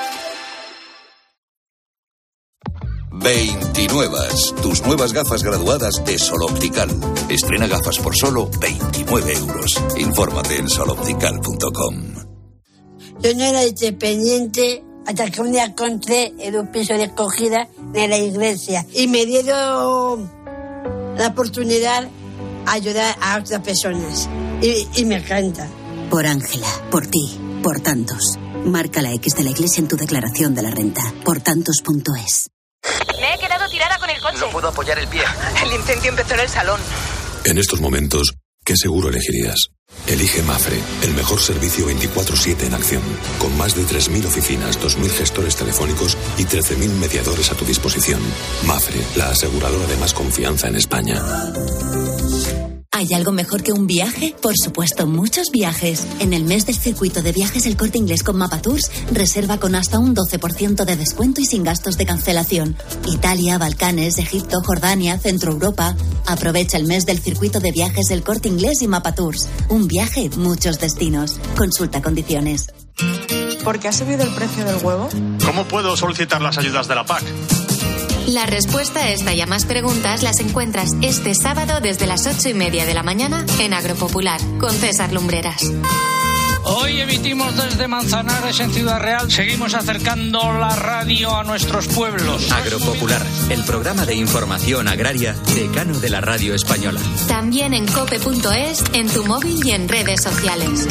veintinuevas, tus nuevas gafas graduadas de Sol Optical. Estrena gafas por solo veintinueve euros. Infórmate en sol optical punto com. Yo no era independiente hasta que un día encontré en un piso de acogida de la iglesia y me dieron la oportunidad de ayudar a otras personas y, y me encanta. Por Ángela, por ti, por tantos. Marca la X de la iglesia en tu declaración de la renta. por tantos punto es. Me he quedado tirada con el coche. No puedo apoyar el pie. El incendio empezó en el salón. En estos momentos, ¿qué seguro elegirías? Elige Mafre, el mejor servicio veinticuatro siete en acción, con más de tres mil oficinas, dos mil gestores telefónicos y trece mil mediadores a tu disposición. Mafre, la aseguradora de más confianza en España. ¿Hay algo mejor que un viaje? Por supuesto, muchos viajes. En el mes del circuito de viajes El Corte Inglés con Mapa Tours, reserva con hasta un doce por ciento de descuento y sin gastos de cancelación. Italia, Balcanes, Egipto, Jordania, Centro Europa. Aprovecha el mes del circuito de viajes El Corte Inglés y Mapa Tours. Un viaje, muchos destinos. Consulta condiciones. ¿Por qué ha subido el precio del huevo? ¿Cómo puedo solicitar las ayudas de la P A C? La respuesta a esta y a más preguntas las encuentras este sábado desde las ocho y media de la mañana en Agropopular con César Lumbreras. Hoy emitimos desde Manzanares en Ciudad Real. Seguimos acercando la radio a nuestros pueblos. Agropopular, el programa de información agraria decano de la radio española. También en cope punto es, en tu móvil y en redes sociales.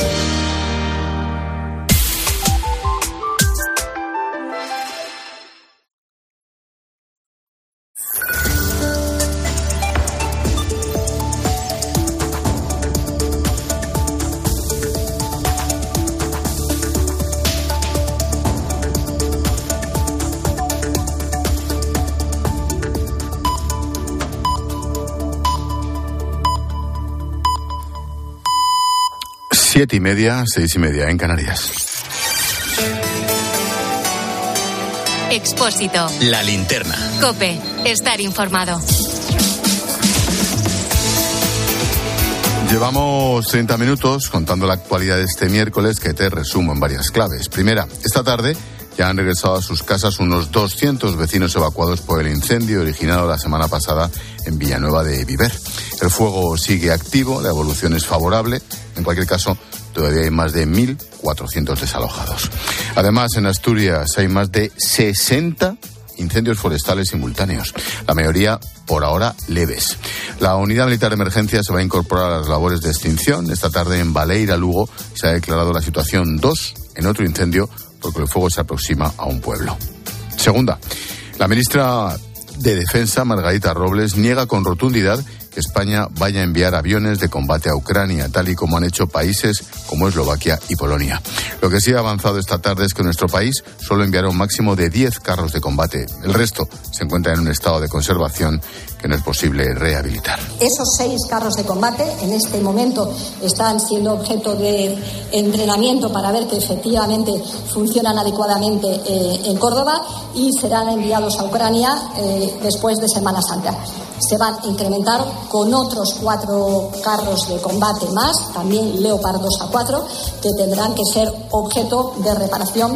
Siete y media, seis y media en Canarias. Expósito. La linterna. COPE. Estar informado. Llevamos treinta minutos contando la actualidad de este miércoles, que te resumo en varias claves. Primera, esta tarde ya han regresado a sus casas unos doscientos vecinos evacuados por el incendio originado la semana pasada en Villanueva de Viver. El fuego sigue activo, la evolución es favorable. En cualquier caso, todavía hay más de mil cuatrocientos desalojados. Además, en Asturias hay más de sesenta incendios forestales simultáneos, la mayoría por ahora leves. La Unidad Militar de Emergencia se va a incorporar a las labores de extinción. Esta tarde en Baleira, Lugo, se ha declarado la situación dos en otro incendio porque el fuego se aproxima a un pueblo. Segunda, la ministra de Defensa, Margarita Robles, niega con rotundidad que España vaya a enviar aviones de combate a Ucrania, tal y como han hecho países como Eslovaquia y Polonia. Lo que sí ha avanzado esta tarde es que nuestro país solo enviará un máximo de diez carros de combate. El resto se encuentra en un estado de conservación que no es posible rehabilitar. Esos seis carros de combate en este momento están siendo objeto de entrenamiento para ver que efectivamente funcionan adecuadamente eh, en Córdoba y serán enviados a Ucrania eh, después de Semana Santa. Se van a incrementar con otros cuatro carros de combate más, también Leopard dos A cuatro, que tendrán que ser objeto de reparación.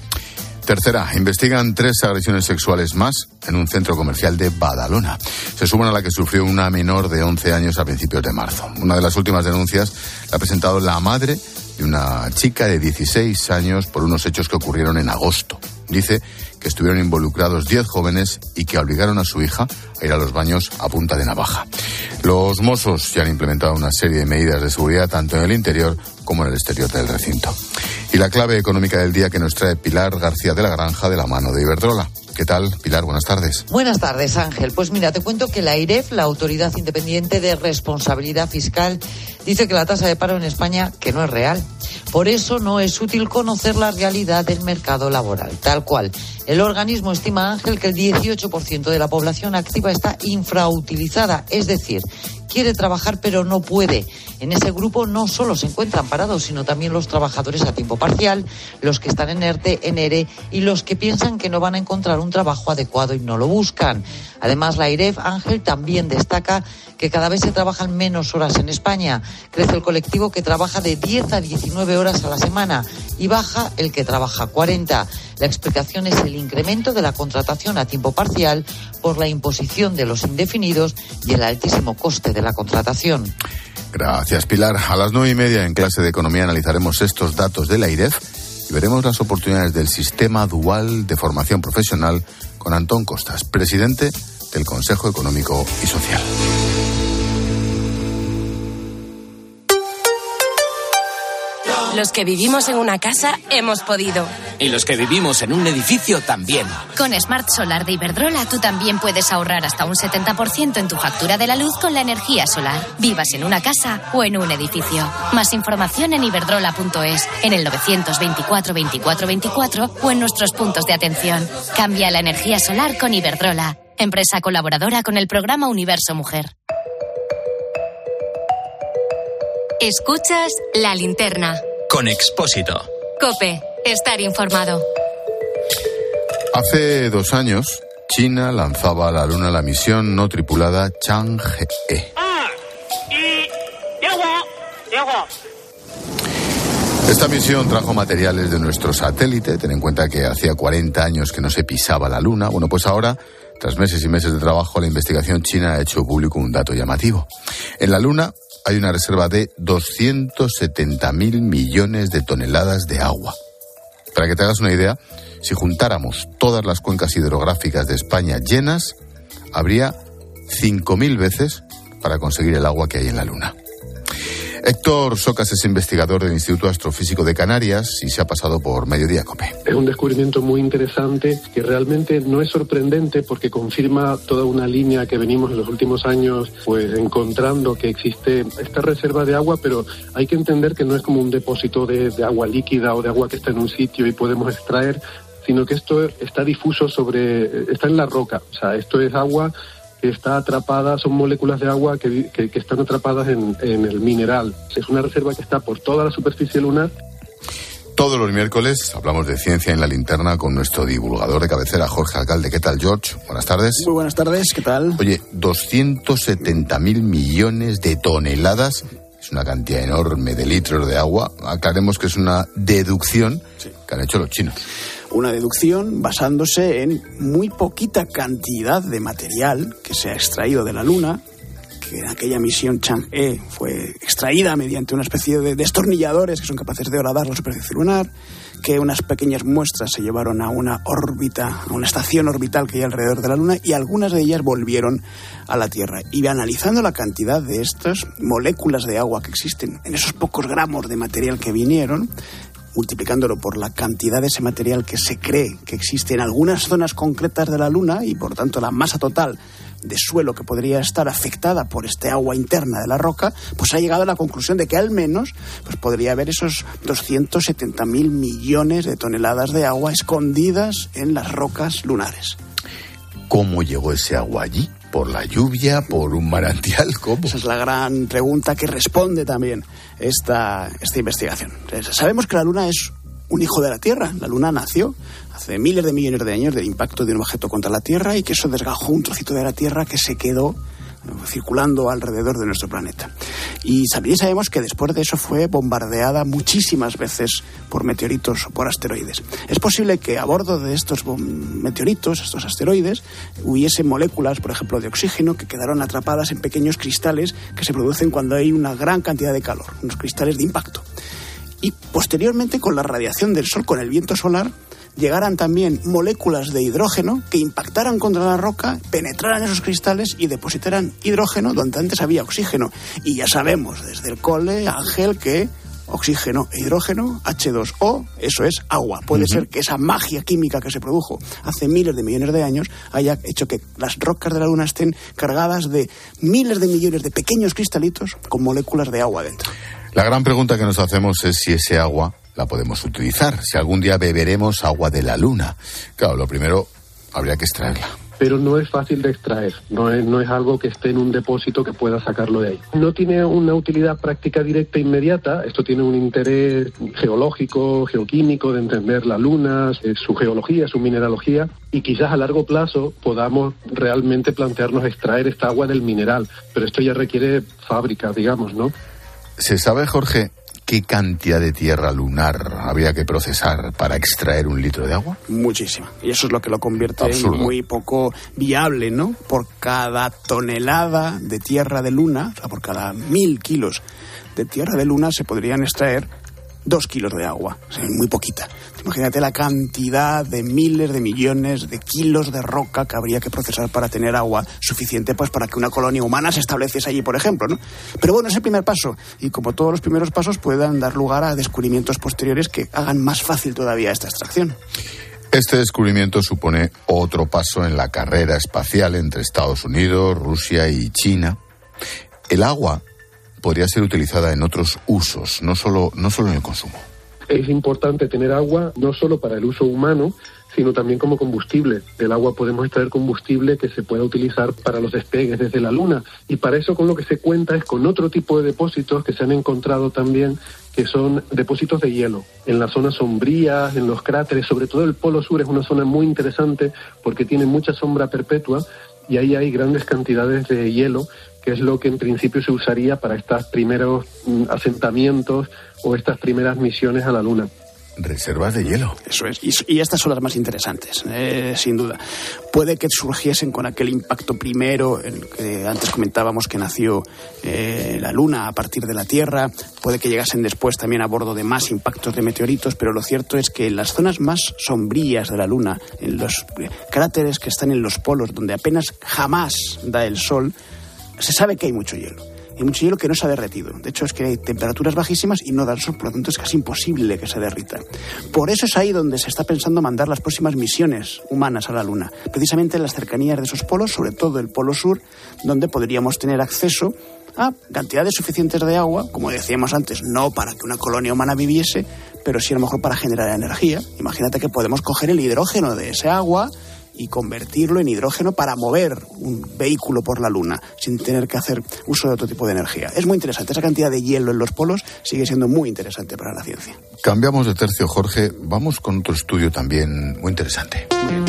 Tercera, investigan tres agresiones sexuales más en un centro comercial de Badalona. Se suman a la que sufrió una menor de once años a principios de marzo. Una de las últimas denuncias la ha presentado la madre de una chica de dieciséis años por unos hechos que ocurrieron en agosto. Dice que estuvieron involucrados diez jóvenes y que obligaron a su hija a ir a los baños a punta de navaja. Los Mossos ya han implementado una serie de medidas de seguridad tanto en el interior como en el exterior del recinto. Y la clave económica del día que nos trae Pilar García de la Granja de la mano de Iberdrola. ¿Qué tal, Pilar? Buenas tardes. Buenas tardes, Ángel. Pues mira, te cuento que la AIREF, la Autoridad Independiente de Responsabilidad Fiscal, dice que la tasa de paro en España que no es real. Por eso no es útil conocer la realidad del mercado laboral, tal cual. El organismo estima, Ángel, que el dieciocho por ciento de la población activa está infrautilizada, es decir, quiere trabajar pero no puede. En ese grupo no solo se encuentran parados, sino también los trabajadores a tiempo parcial, los que están en ERTE, en ERE y los que piensan que no van a encontrar un trabajo adecuado y no lo buscan. Además, la AIREF, Ángel, también destaca que cada vez se trabajan menos horas en España. Crece el colectivo que trabaja de diez a diecinueve horas a la semana y baja el que trabaja cuarenta. La explicación es el incremento de la contratación a tiempo parcial por la imposición de los indefinidos y el altísimo coste de la contratación. Gracias, Pilar. A las nueve y media en clase de economía analizaremos estos datos de la AIREF y veremos las oportunidades del sistema dual de formación profesional con Antón Costas, presidente del Consejo Económico y Social. Los que vivimos en una casa hemos podido. Y los que vivimos en un edificio también. Con Smart Solar de Iberdrola tú también puedes ahorrar hasta un setenta por ciento en tu factura de la luz con la energía solar. Vivas en una casa o en un edificio. Más información en iberdrola punto es, en el novecientos veinticuatro veinticuatro veinticuatro o en nuestros puntos de atención. Cambia la energía solar con Iberdrola, empresa colaboradora con el programa Universo Mujer. Escuchas La Linterna. Con Expósito. COPE. Estar informado. Hace dos años, China lanzaba a la Luna la misión no tripulada Chang'e. Esta misión trajo materiales de nuestro satélite. Ten en cuenta que hacía cuarenta años que no se pisaba la Luna. Bueno, pues ahora, tras meses y meses de trabajo, la investigación china ha hecho público un dato llamativo. En la Luna hay una reserva de doscientos setenta mil millones de toneladas de agua. Para que te hagas una idea, si juntáramos todas las cuencas hidrográficas de España llenas, habría cinco mil veces para conseguir el agua que hay en la Luna. Héctor Socas es investigador del Instituto Astrofísico de Canarias y se ha pasado por Mediodía COPE. Es un descubrimiento muy interesante que realmente no es sorprendente porque confirma toda una línea que venimos en los últimos años pues encontrando que existe esta reserva de agua, pero hay que entender que no es como un depósito de, de agua líquida o de agua que está en un sitio y podemos extraer, sino que esto está difuso sobre, está en la roca, o sea, esto es agua que está atrapada, son moléculas de agua que, que, que están atrapadas en, en el mineral. Es una reserva que está por toda la superficie lunar. Todos los miércoles hablamos de ciencia en La Linterna con nuestro divulgador de cabecera, Jorge Alcalde. ¿Qué tal, George? Buenas tardes. Muy buenas tardes, ¿qué tal? Oye, doscientos setenta mil millones de toneladas. Es una cantidad enorme de litros de agua. Aclaremos que es una deducción sí. que han hecho los chinos. Una deducción basándose en muy poquita cantidad de material que se ha extraído de la Luna, que en aquella misión Chang'e fue extraída mediante una especie de destornilladores que son capaces de horadar la superficie lunar, que unas pequeñas muestras se llevaron a una órbita, a una estación orbital que hay alrededor de la Luna, y algunas de ellas volvieron a la Tierra. Y analizando la cantidad de estas moléculas de agua que existen en esos pocos gramos de material que vinieron, multiplicándolo por la cantidad de ese material que se cree que existe en algunas zonas concretas de la Luna y por tanto la masa total de suelo que podría estar afectada por este agua interna de la roca, pues ha llegado a la conclusión de que al menos pues podría haber esos doscientos setenta mil millones de toneladas de agua escondidas en las rocas lunares. ¿Cómo llegó ese agua allí? ¿Por la lluvia? ¿Por un manantial? ¿Cómo? Esa es la gran pregunta que responde también esta, esta investigación. Sabemos que la Luna es un hijo de la Tierra. La Luna nació hace miles de millones de años del impacto de un objeto contra la Tierra y que eso desgajó un trocito de la Tierra que se quedó circulando alrededor de nuestro planeta. Y también sabemos que después de eso fue bombardeada muchísimas veces por meteoritos o por asteroides. Es posible que a bordo de estos meteoritos, estos asteroides, hubiese moléculas, por ejemplo, de oxígeno que quedaron atrapadas en pequeños cristales que se producen cuando hay una gran cantidad de calor, unos cristales de impacto. Y posteriormente, con la radiación del Sol, con el viento solar, llegaran también moléculas de hidrógeno que impactaran contra la roca, penetraran esos cristales y depositaran hidrógeno donde antes había oxígeno. Y ya sabemos desde el cole, Ángel, que oxígeno e hidrógeno, hache dos o, eso es agua. Puede uh-huh. ser que esa magia química que se produjo hace miles de millones de años haya hecho que las rocas de la Luna estén cargadas de miles de millones de pequeños cristalitos con moléculas de agua dentro. La gran pregunta que nos hacemos es si ese agua la podemos utilizar, si algún día beberemos agua de la Luna. Claro, lo primero, habría que extraerla. Pero no es fácil de extraer, no es, no es algo que esté en un depósito que pueda sacarlo de ahí. No tiene una utilidad práctica directa e inmediata, esto tiene un interés geológico, geoquímico, de entender la Luna, su geología, su mineralogía, y quizás a largo plazo podamos realmente plantearnos extraer esta agua del mineral, pero esto ya requiere fábrica, digamos, ¿no? ¿Se sabe, Jorge, qué cantidad de tierra lunar habría que procesar para extraer un litro de agua? Muchísima. Y eso es lo que lo convierte Absurdo. en muy poco viable, ¿no? Por cada tonelada de tierra de Luna, o sea, por cada mil kilos de tierra de Luna se podrían extraer dos kilos de agua. O sea, muy poquita. Imagínate la cantidad de miles de millones de kilos de roca que habría que procesar para tener agua suficiente pues para que una colonia humana se estableciese allí, por ejemplo, ¿no? Pero bueno, es el primer paso. Y como todos los primeros pasos puedan dar lugar a descubrimientos posteriores que hagan más fácil todavía esta extracción. Este descubrimiento supone otro paso en la carrera espacial entre Estados Unidos, Rusia y China. El agua podría ser utilizada en otros usos, no solo, no solo en el consumo. Es importante tener agua no solo para el uso humano, sino también como combustible. Del agua podemos extraer combustible que se pueda utilizar para los despegues desde la Luna. Y para eso con lo que se cuenta es con otro tipo de depósitos que se han encontrado también, que son depósitos de hielo. En las zonas sombrías, en los cráteres, sobre todo el Polo Sur es una zona muy interesante porque tiene mucha sombra perpetua y ahí hay grandes cantidades de hielo, que es lo que en principio se usaría para estos primeros mm, asentamientos o estas primeras misiones a la Luna. Reservas de hielo. Eso es. Y, y estas son las más interesantes, eh, sin duda. Puede que surgiesen con aquel impacto primero, el que antes comentábamos que nació eh, la Luna a partir de la Tierra. Puede que llegasen después también a bordo de más impactos de meteoritos, pero lo cierto es que en las zonas más sombrías de la Luna, en los cráteres que están en los polos, donde apenas jamás da el sol, se sabe que hay mucho hielo. Hay mucho hielo que no se ha derretido. De hecho, es que hay temperaturas bajísimas y no da el sol, por lo tanto es casi imposible que se derrita. Por eso es ahí donde se está pensando mandar las próximas misiones humanas a la Luna, precisamente en las cercanías de esos polos, sobre todo el Polo Sur, donde podríamos tener acceso a cantidades suficientes de agua, como decíamos antes, no para que una colonia humana viviese, pero sí a lo mejor para generar energía. Imagínate que podemos coger el hidrógeno de ese agua y convertirlo en hidrógeno para mover un vehículo por la Luna sin tener que hacer uso de otro tipo de energía. Es muy interesante. Esa cantidad de hielo en los polos sigue siendo muy interesante para la ciencia. Cambiamos de tercio, Jorge. Vamos con otro estudio también muy interesante.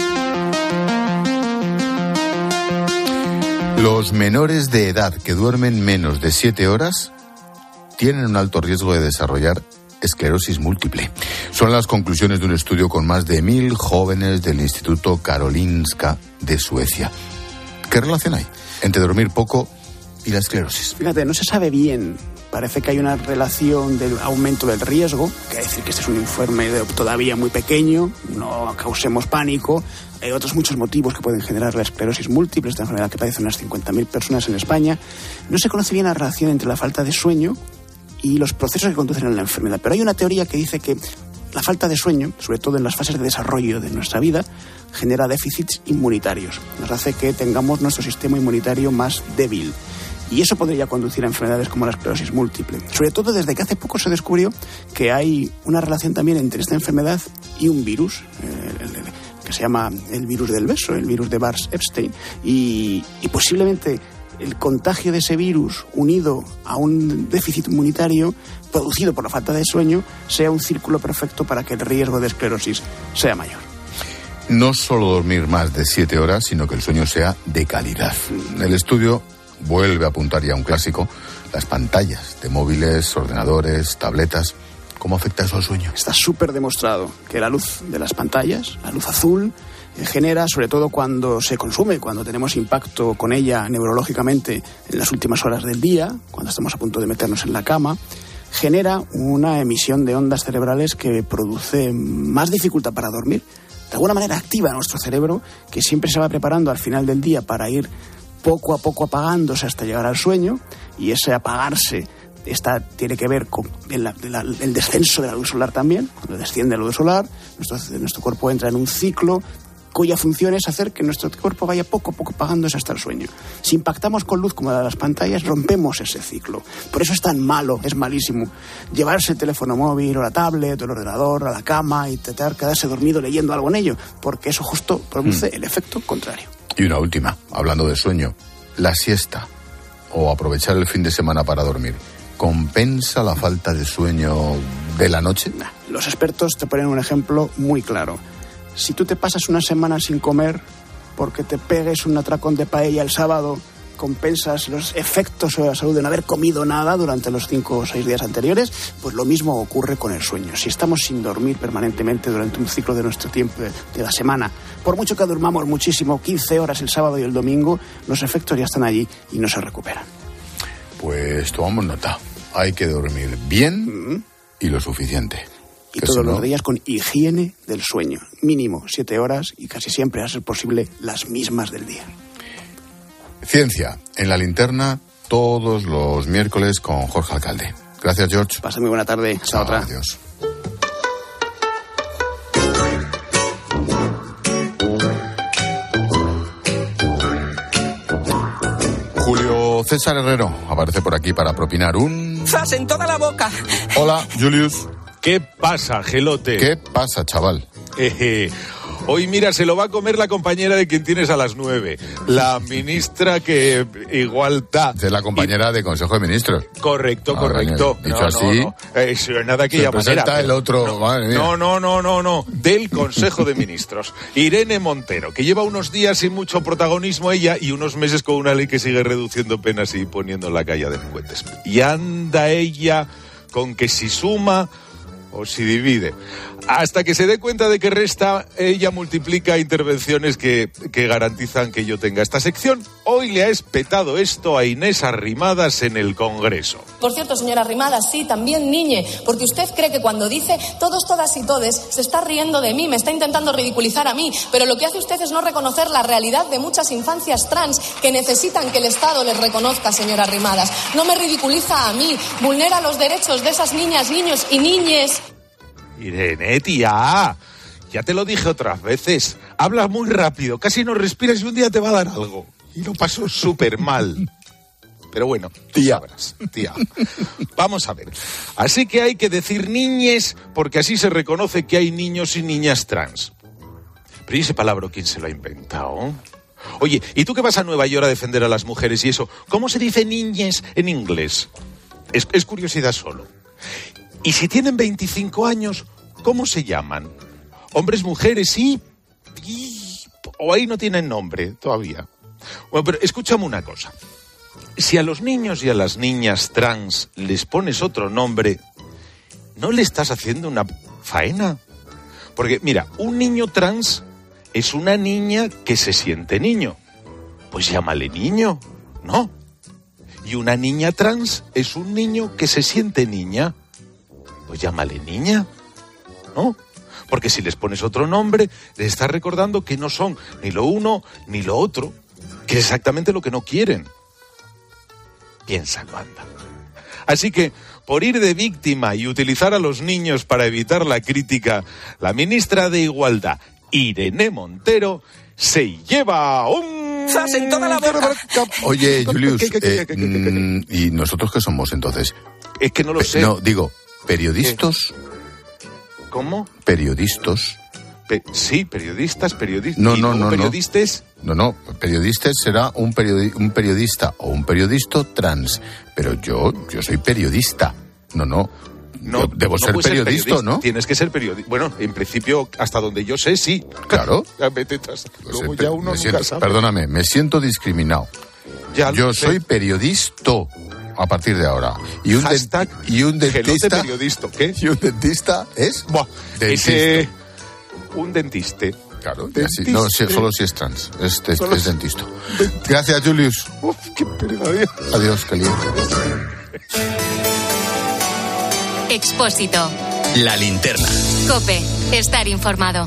Los menores de edad que duermen menos de siete horas tienen un alto riesgo de desarrollar esclerosis múltiple. Son las conclusiones de un estudio con más de mil jóvenes del Instituto Karolinska de Suecia. ¿Qué relación hay entre dormir poco y la esclerosis? Fíjate, no se sabe bien. Parece que hay una relación del aumento del riesgo. Quiere decir que este es un informe todavía muy pequeño, no causemos pánico. Hay otros muchos motivos que pueden generar la esclerosis múltiple, esta enfermedad que padecen unas cincuenta mil personas en España. No se conoce bien la relación entre la falta de sueño y los procesos que conducen a la enfermedad. Pero hay una teoría que dice que la falta de sueño, sobre todo en las fases de desarrollo de nuestra vida, genera déficits inmunitarios. Nos hace que tengamos nuestro sistema inmunitario más débil. Y eso podría conducir a enfermedades como la esclerosis múltiple. Sobre todo desde que hace poco se descubrió que hay una relación también entre esta enfermedad y un virus, el, el, el, que se llama el virus del beso, el virus de Bars-Epstein. Y, y posiblemente el contagio de ese virus unido a un déficit inmunitario producido por la falta de sueño sea un círculo perfecto para que el riesgo de esclerosis sea mayor. No solo dormir más de siete horas, sino que el sueño sea de calidad. El estudio vuelve a apuntar ya a un clásico, las pantallas de móviles, ordenadores, tabletas. ¿Cómo afecta eso al sueño? Está súper demostrado que la luz de las pantallas, la luz azul, genera, sobre todo cuando se consume, cuando tenemos impacto con ella neurológicamente en las últimas horas del día, cuando estamos a punto de meternos en la cama, genera una emisión de ondas cerebrales que produce más dificultad para dormir. De alguna manera activa nuestro cerebro, que siempre se va preparando al final del día para ir poco a poco apagándose hasta llegar al sueño, y ese apagarse Esta tiene que ver con el, el, el descenso de la luz solar también. Cuando desciende la luz solar, nuestro, nuestro cuerpo entra en un ciclo cuya función es hacer que nuestro cuerpo vaya poco a poco apagándose hasta el sueño. Si impactamos con luz como la de las pantallas, rompemos ese ciclo. Por eso es tan malo, es malísimo, llevarse el teléfono móvil o la tablet o el ordenador a la cama y intentar quedarse dormido leyendo algo en ello, porque eso justo produce mm. el efecto contrario. Y una última, hablando de sueño, la siesta o aprovechar el fin de semana para dormir, ¿compensa la falta de sueño de la noche? Nah, los expertos te ponen un ejemplo muy claro. Si tú te pasas una semana sin comer porque te pegues un atracón de paella el sábado, compensas los efectos sobre la salud de no haber comido nada durante los cinco o seis días anteriores, pues lo mismo ocurre con el sueño. Si estamos sin dormir permanentemente durante un ciclo de nuestro tiempo de, de la semana, por mucho que durmamos muchísimo, quince horas el sábado y el domingo, los efectos ya están allí y no se recuperan. Pues tomamos nota. Hay que dormir bien mm-hmm. y lo suficiente. Y todos los días con higiene del sueño. Mínimo siete horas y casi siempre, a ser posible, las mismas del día. Ciencia en la linterna todos los miércoles con Jorge Alcalde. Gracias, George. Pasa muy buena tarde. Hasta Chao, otra. Adiós. Julio César Herrero aparece por aquí para propinar un... ¡Zas en toda la boca! Hola, Julius. ¿Qué pasa, Gelote? ¿Qué pasa, chaval? Eh, hoy, mira, se lo va a comer la compañera de quien tienes a las nueve. La ministra que igual da. De la compañera y... de Consejo de Ministros. Correcto, Ahora, correcto. Dicho no, así. No, no. Eh, nada de aquella manera. Presenta el otro. No, madre mía. no, no, no, no, no. Del Consejo de Ministros. Irene Montero, que lleva unos días sin mucho protagonismo ella y unos meses con una ley que sigue reduciendo penas y poniendo en la calle a delincuentes. Y anda ella con que si suma o si divide. Hasta que se dé cuenta de que resta, ella multiplica intervenciones que, que garantizan que yo tenga esta sección. Hoy le ha espetado esto a Inés Arrimadas en el Congreso. Por cierto, señora Arrimadas, sí, también niñe, porque usted cree que cuando dice todos, todas y todes, se está riendo de mí, me está intentando ridiculizar a mí, pero lo que hace usted es no reconocer la realidad de muchas infancias trans que necesitan que el Estado les reconozca, señora Arrimadas. No me ridiculiza a mí, vulnera los derechos de esas niñas, niños y niñes. Irene, tía, ya te lo dije otras veces. Hablas muy rápido, casi no respiras y un día te va a dar algo. Y lo paso súper mal. Pero bueno, tía, sabrás, tía. Vamos a ver. Así que hay que decir niñes, porque así se reconoce que hay niños y niñas trans. Pero ¿y ese palabra quién se lo ha inventado? Oye, ¿y tú que vas a Nueva York a defender a las mujeres y eso? ¿Cómo se dice niñes en inglés? Es, es curiosidad solo. Y si tienen veinticinco años, ¿cómo se llaman? Hombres, mujeres y... y... o ahí no tienen nombre todavía. Bueno, pero escúchame una cosa. Si a los niños y a las niñas trans les pones otro nombre, ¿no le estás haciendo una faena? Porque, mira, un niño trans es una niña que se siente niño. Pues llámale niño, ¿no? Y una niña trans es un niño que se siente niña. Pues llámale niña, ¿no? Porque si les pones otro nombre, les estás recordando que no son ni lo uno ni lo otro, que es exactamente lo que no quieren. Piénsalo, anda. Así que, por ir de víctima y utilizar a los niños para evitar la crítica, la ministra de Igualdad, Irene Montero, se lleva un... ¡Zas en toda la boca! Oye, Julius, eh, mm, ¿y nosotros qué somos entonces? Es que no lo Pe- sé. No, digo... ¿Periodistas? ¿Cómo? ¿Periodistas? Pe- sí, periodistas, periodistas. No, no, no. ¿Periodistas? No, no, periodistas será un, periodi- un periodista o un periodista trans. Pero yo, yo soy periodista. No, no. No, yo debo no ser puedes periodista, periodista, ¿no? Tienes que ser periodista. Bueno, en principio, hasta donde yo sé, sí. Claro. Vete tras- Pues, Luego eh, ya uno me nunca siento- sabe. Perdóname, me siento discriminado. Ya lo Yo sé. soy periodista a partir de ahora. Y un, Hashtag dent- y un gelote dentista... periodista, ¿qué? Y un dentista es... Buah, dentista. ese... Un dentiste. Claro, y así- no, sí, solo si es trans, es, es, Solo es si- dentista. Gracias, Julius. Uf, qué pereza, adiós. Adiós, caliente. Expósito. La linterna. COPE. Estar informado.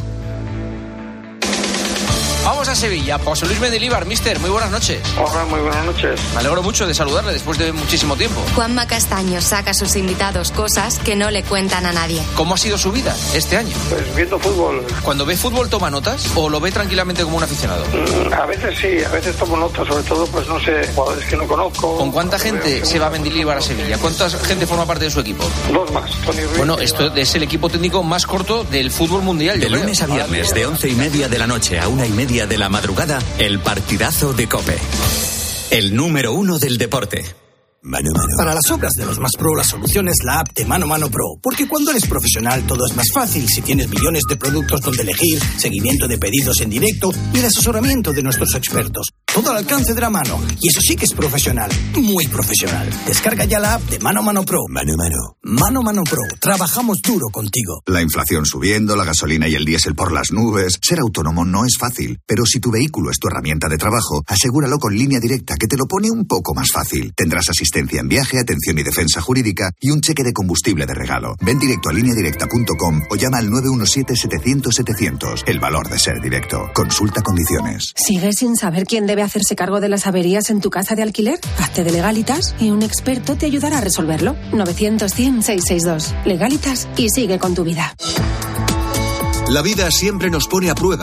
Vamos a Sevilla. José Luis Mendilibar, mister, muy buenas noches. Hola, muy buenas noches. Me alegro mucho de saludarle después de muchísimo tiempo. Juanma Castaño saca a sus invitados cosas que no le cuentan a nadie. ¿Cómo ha sido su vida este año? Pues viendo fútbol. Cuando ve fútbol, ¿toma notas o lo ve tranquilamente como un aficionado? Mm, a veces sí, a veces tomo notas, sobre todo, pues no sé, jugadores que no conozco. ¿Con cuánta gente Veo- se va Mendilibar a Sevilla? ¿Cuánta gente forma parte de su equipo? Dos más, Tony Ruiz. Bueno, esto es el equipo técnico más corto del fútbol mundial. De yo creo. lunes a viernes, de once y media de la noche a una y media de la madrugada, el partidazo de COPE. El número uno del deporte. Mano Mano. Para las obras de los más pro, la solución es la app de Mano Mano Pro. Porque cuando eres profesional todo es más fácil. Si tienes millones de productos donde elegir, seguimiento de pedidos en directo y el asesoramiento de nuestros expertos. Todo al alcance de la mano. Y eso sí que es profesional. Muy profesional. Descarga ya la app de Mano Mano Pro. Mano Mano. Mano Mano Pro. Trabajamos duro contigo. La inflación subiendo, la gasolina y el diésel por las nubes. Ser autónomo no es fácil, pero si tu vehículo es tu herramienta de trabajo, asegúralo con Línea Directa, que te lo pone un poco más fácil. Tendrás asistencia en viaje, atención y defensa jurídica y un cheque de combustible de regalo. Ven directo a línea directa punto com o llama al nueve uno siete setecientos setecientos. El valor de ser directo. Consulta condiciones. ¿Sigues sin saber quién debe hacerse cargo de las averías en tu casa de alquiler? Hazte de Legalitas y un experto te ayudará a resolverlo. novecientos cien seiscientos sesenta y dos. Legalitas y sigue con tu vida. La vida siempre nos pone a prueba.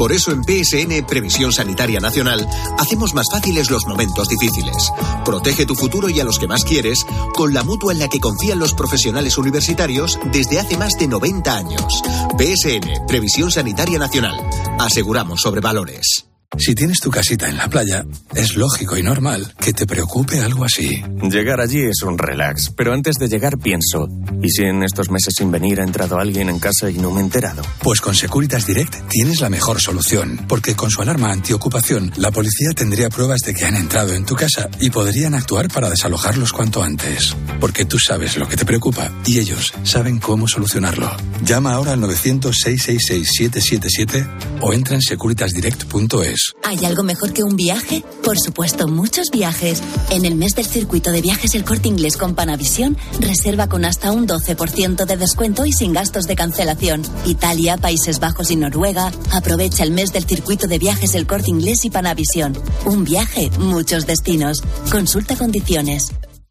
Por eso en P S N, Previsión Sanitaria Nacional, hacemos más fáciles los momentos difíciles. Protege tu futuro y a los que más quieres con la mutua en la que confían los profesionales universitarios desde hace más de noventa años. P S N, Previsión Sanitaria Nacional. Aseguramos sobre valores. Si tienes tu casita en la playa, es lógico y normal que te preocupe algo así. Llegar allí es un relax, pero antes de llegar pienso, ¿y si en estos meses sin venir ha entrado alguien en casa y no me he enterado? Pues con Securitas Direct tienes la mejor solución, porque con su alarma antiocupación, la policía tendría pruebas de que han entrado en tu casa y podrían actuar para desalojarlos cuanto antes. Porque tú sabes lo que te preocupa y ellos saben cómo solucionarlo. Llama ahora al novecientos, seiscientos sesenta y seis, setecientos setenta y siete o entra en securitas direct punto es. ¿Hay algo mejor que un viaje? Por supuesto, muchos viajes. En el mes del circuito de viajes El Corte Inglés con Panavisión, reserva con hasta un doce por ciento de descuento y sin gastos de cancelación. Italia, Países Bajos y Noruega. Aprovecha el mes del circuito de viajes El Corte Inglés y Panavisión. Un viaje, muchos destinos. Consulta condiciones.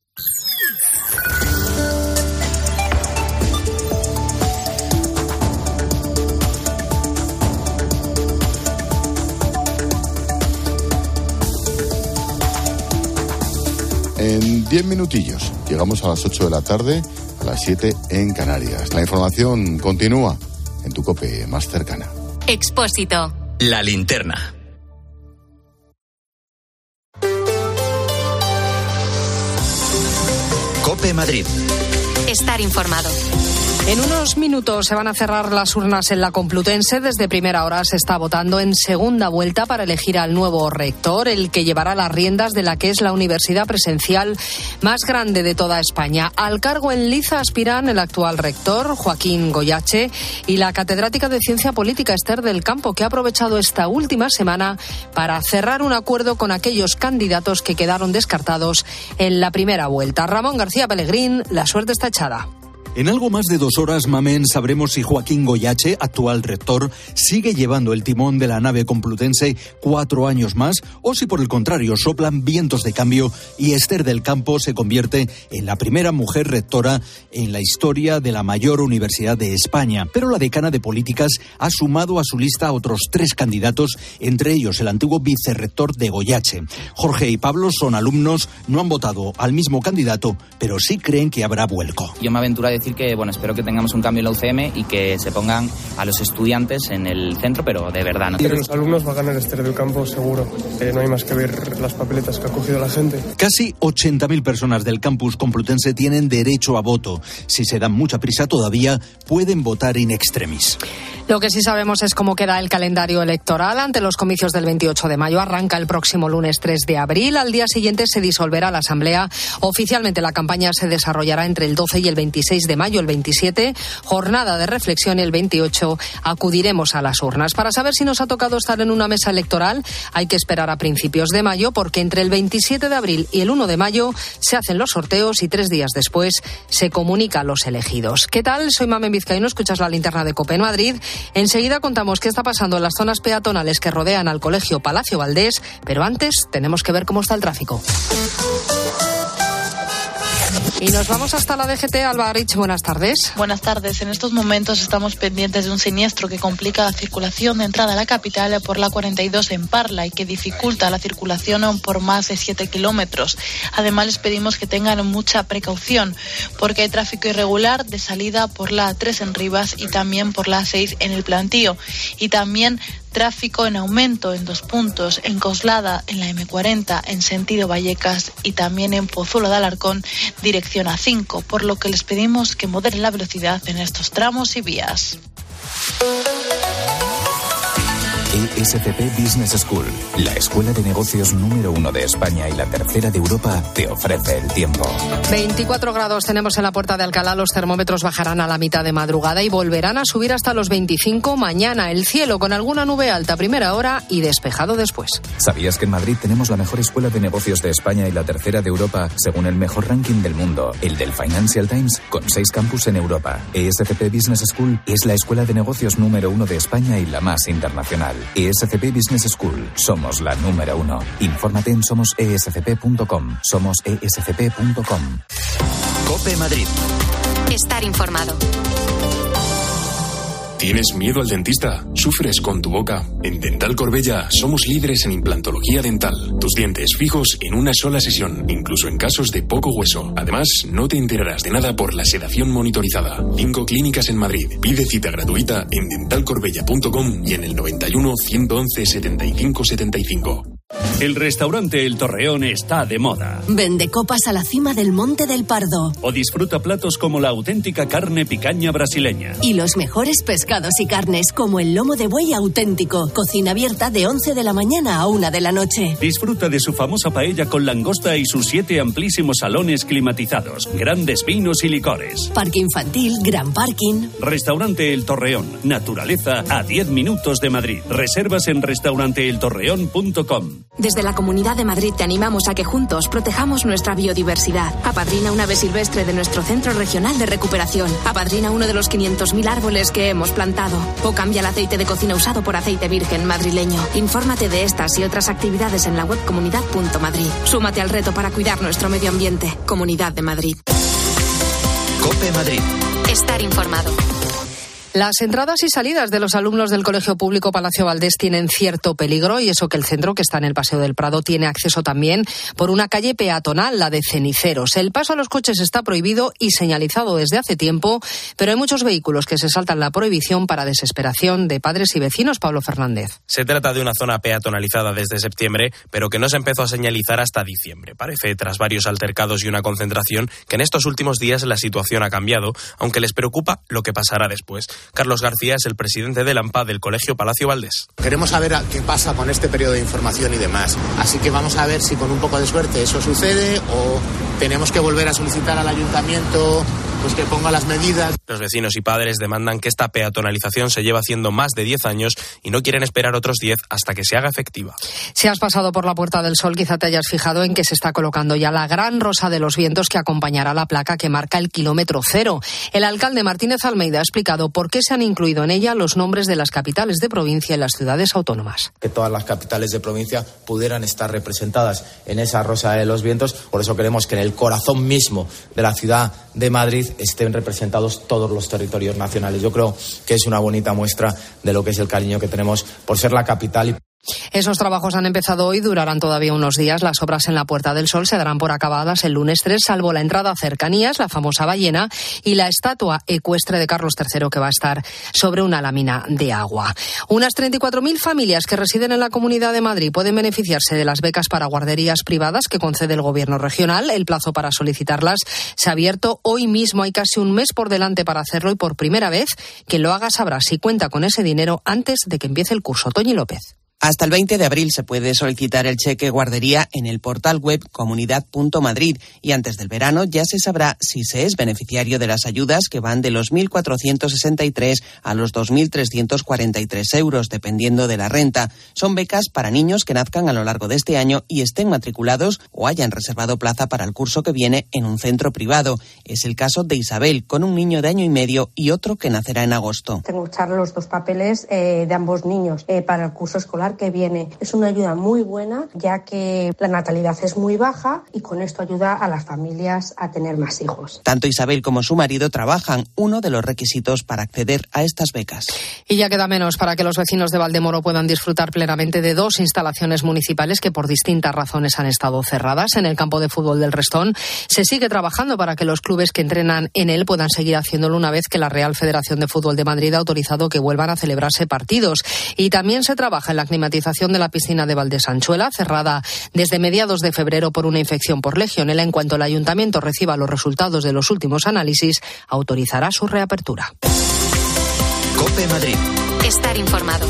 En diez minutillos llegamos a las ocho de la tarde, a las siete en Canarias. La información continúa en tu COPE más cercana. Expósito. La linterna. COPE Madrid. Estar informado. En unos minutos se van a cerrar las urnas en la Complutense. Desde primera hora se está votando en segunda vuelta para elegir al nuevo rector, el que llevará las riendas de la que es la universidad presencial más grande de toda España. Al cargo en liza aspiran el actual rector, Joaquín Goyache, y la catedrática de Ciencia Política, Esther del Campo, que ha aprovechado esta última semana para cerrar un acuerdo con aquellos candidatos que quedaron descartados en la primera vuelta. Ramón García Pellegrín, la suerte está echada. En algo más de dos horas, Mamén, sabremos si Joaquín Goyache, actual rector, sigue llevando el timón de la nave complutense cuatro años más o si, por el contrario, soplan vientos de cambio y Esther del Campo se convierte en la primera mujer rectora en la historia de la mayor universidad de España. Pero la decana de Políticas ha sumado a su lista a otros tres candidatos, entre ellos el antiguo vicerrector de Goyache. Jorge y Pablo son alumnos, no han votado al mismo candidato, pero sí creen que habrá vuelco. Yo me aventuro a decir que, bueno, espero que tengamos un cambio en la U C M y que se pongan a los estudiantes en el centro, pero de verdad. ¿no? Y de los alumnos va a ganar Esther del Campo, seguro. Eh, no hay más que ver las papeletas que ha cogido la gente. Casi ochenta mil personas del campus complutense tienen derecho a voto. Si se dan mucha prisa todavía, pueden votar in extremis. Lo que sí sabemos es cómo queda el calendario electoral ante los comicios del veintiocho de mayo. Arranca el próximo lunes tres de abril. Al día siguiente se disolverá la asamblea. Oficialmente la campaña se desarrollará entre el doce y el veintiséis de mayo. El veintisiete, jornada de reflexión, y el veintiocho acudiremos a las urnas. Para saber si nos ha tocado estar en una mesa electoral hay que esperar a principios de mayo, porque entre el veintisiete de abril y el uno de mayo se hacen los sorteos y tres días después se comunica a los elegidos. ¿Qué tal? Soy Mamen Vizcaíno, escuchas la linterna de COPE en Madrid. Enseguida contamos qué está pasando en las zonas peatonales que rodean al Colegio Palacio Valdés, pero antes tenemos que ver cómo está el tráfico. Y nos vamos hasta la D G T. Alba Rich, buenas tardes. Buenas tardes. En estos momentos estamos pendientes de un siniestro que complica la circulación de entrada a la capital por la cuarenta y dos en Parla y que dificulta la circulación por más de siete kilómetros. Además, les pedimos que tengan mucha precaución porque hay tráfico irregular de salida por la A tres en Rivas y también por la A seis en el Plantío. Y también tráfico en aumento en dos puntos, en Coslada, en la eme cuarenta, en sentido Vallecas y también en Pozuelo de Alarcón, dirección A cinco, por lo que les pedimos que moderen la velocidad en estos tramos y vías. E S C P Business School, la escuela de negocios número uno de España y la tercera de Europa, te ofrece el tiempo. veinticuatro grados tenemos en la Puerta de Alcalá, los termómetros bajarán a la mitad de madrugada y volverán a subir hasta los veinticinco mañana. El cielo con alguna nube alta a primera hora y despejado después. ¿Sabías que en Madrid tenemos la mejor escuela de negocios de España y la tercera de Europa, según el mejor ranking del mundo, el del Financial Times, con seis campus en Europa? E S C P Business School es la escuela de negocios número uno de España y la más internacional. E S C P Business School. Somos la número uno. Infórmate en somos e s c p punto com. somos e s c p punto com. COPE Madrid. Estar informado. ¿Tienes miedo al dentista? ¿Sufres con tu boca? En Dental Corbella somos líderes en implantología dental. Tus dientes fijos en una sola sesión, incluso en casos de poco hueso. Además, no te enterarás de nada por la sedación monitorizada. Cinco clínicas en Madrid. Pide cita gratuita en dental corbella punto com y en el noventa y uno, ciento once, setenta y cinco setenta y cinco. El restaurante El Torreón está de moda. Vende copas a la cima del Monte del Pardo. O disfruta platos como la auténtica carne picaña brasileña. Y los mejores pescados y carnes como el lomo de buey auténtico. Cocina abierta de once de la mañana a una de la noche. Disfruta de su famosa paella con langosta y sus siete amplísimos salones climatizados. Grandes vinos y licores. Parque infantil, gran parking. Restaurante El Torreón. Naturaleza a diez minutos de Madrid. Reservas en restaurante el torreón punto com. Desde la Comunidad de Madrid te animamos a que juntos protejamos nuestra biodiversidad. Apadrina un ave silvestre de nuestro Centro Regional de Recuperación. Apadrina uno de los quinientos mil árboles que hemos plantado. O cambia el aceite de cocina usado por aceite virgen madrileño. Infórmate de estas y otras actividades en la web comunidad punto madrid. Súmate al reto para cuidar nuestro medio ambiente. Comunidad de Madrid. COPE Madrid. Estar informado. Las entradas y salidas de los alumnos del Colegio Público Palacio Valdés tienen cierto peligro, y eso que el centro, que está en el Paseo del Prado, tiene acceso también por una calle peatonal, la de Ceniceros. El paso a los coches está prohibido y señalizado desde hace tiempo, pero hay muchos vehículos que se saltan la prohibición para desesperación de padres y vecinos. Pablo Fernández. Se trata de una zona peatonalizada desde septiembre, pero que no se empezó a señalizar hasta diciembre. Parece, tras varios altercados y una concentración, que en estos últimos días la situación ha cambiado, aunque les preocupa lo que pasará después. Carlos García es el presidente del AMPA del Colegio Palacio Valdés. Queremos saber qué pasa con este periodo de información y demás. Así que vamos a ver si con un poco de suerte eso sucede o tenemos que volver a solicitar al ayuntamiento pues que ponga las medidas. Los vecinos y padres demandan que esta peatonalización se lleva haciendo más de diez años y no quieren esperar otros diez hasta que se haga efectiva. Si has pasado por la Puerta del Sol, quizá te hayas fijado en que se está colocando ya la gran rosa de los vientos que acompañará la placa que marca el kilómetro cero. El alcalde Martínez Almeida ha explicado por qué se han incluido en ella los nombres de las capitales de provincia y las ciudades autónomas. Que todas las capitales de provincia pudieran estar representadas en esa rosa de los vientos. Por eso queremos que en el corazón mismo de la ciudad de Madrid estén representados todos los territorios nacionales. Yo creo que es una bonita muestra de lo que es el cariño que tenemos por ser la capital. Y esos trabajos han empezado hoy, durarán todavía unos días. Las obras en la Puerta del Sol se darán por acabadas el lunes tres, salvo la entrada a cercanías, la famosa ballena, y la estatua ecuestre de Carlos tercero, que va a estar sobre una lámina de agua. Unas treinta y cuatro mil familias que residen en la Comunidad de Madrid pueden beneficiarse de las becas para guarderías privadas que concede el Gobierno regional. El plazo para solicitarlas se ha abierto hoy mismo. Hay casi un mes por delante para hacerlo, y por primera vez quien lo haga sabrá si cuenta con ese dinero antes de que empiece el curso. Toñi López. Hasta el veinte de abril se puede solicitar el cheque guardería en el portal web comunidad punto madrid, y antes del verano ya se sabrá si se es beneficiario de las ayudas, que van de los mil cuatrocientos sesenta y tres a los dos mil trescientos cuarenta y tres euros, dependiendo de la renta. Son becas para niños que nazcan a lo largo de este año y estén matriculados o hayan reservado plaza para el curso que viene en un centro privado. Es el caso de Isabel, con un niño de año y medio y otro que nacerá en agosto. Tengo que echar los dos papeles eh, de ambos niños eh, para el curso escolar que viene. Es una ayuda muy buena, ya que la natalidad es muy baja, y con esto ayuda a las familias a tener más hijos. Tanto Isabel como su marido trabajan, uno de los requisitos para acceder a estas becas. Y ya queda menos para que los vecinos de Valdemoro puedan disfrutar plenamente de dos instalaciones municipales que por distintas razones han estado cerradas. En el campo de fútbol del Restón se sigue trabajando para que los clubes que entrenan en él puedan seguir haciéndolo una vez que la Real Federación de Fútbol de Madrid ha autorizado que vuelvan a celebrarse partidos. Y también se trabaja en la climatización de la piscina de Valdesanchuela, cerrada desde mediados de febrero por una infección por legionela. En cuanto el ayuntamiento reciba los resultados de los últimos análisis, autorizará su reapertura. COPE Madrid. Estar informado.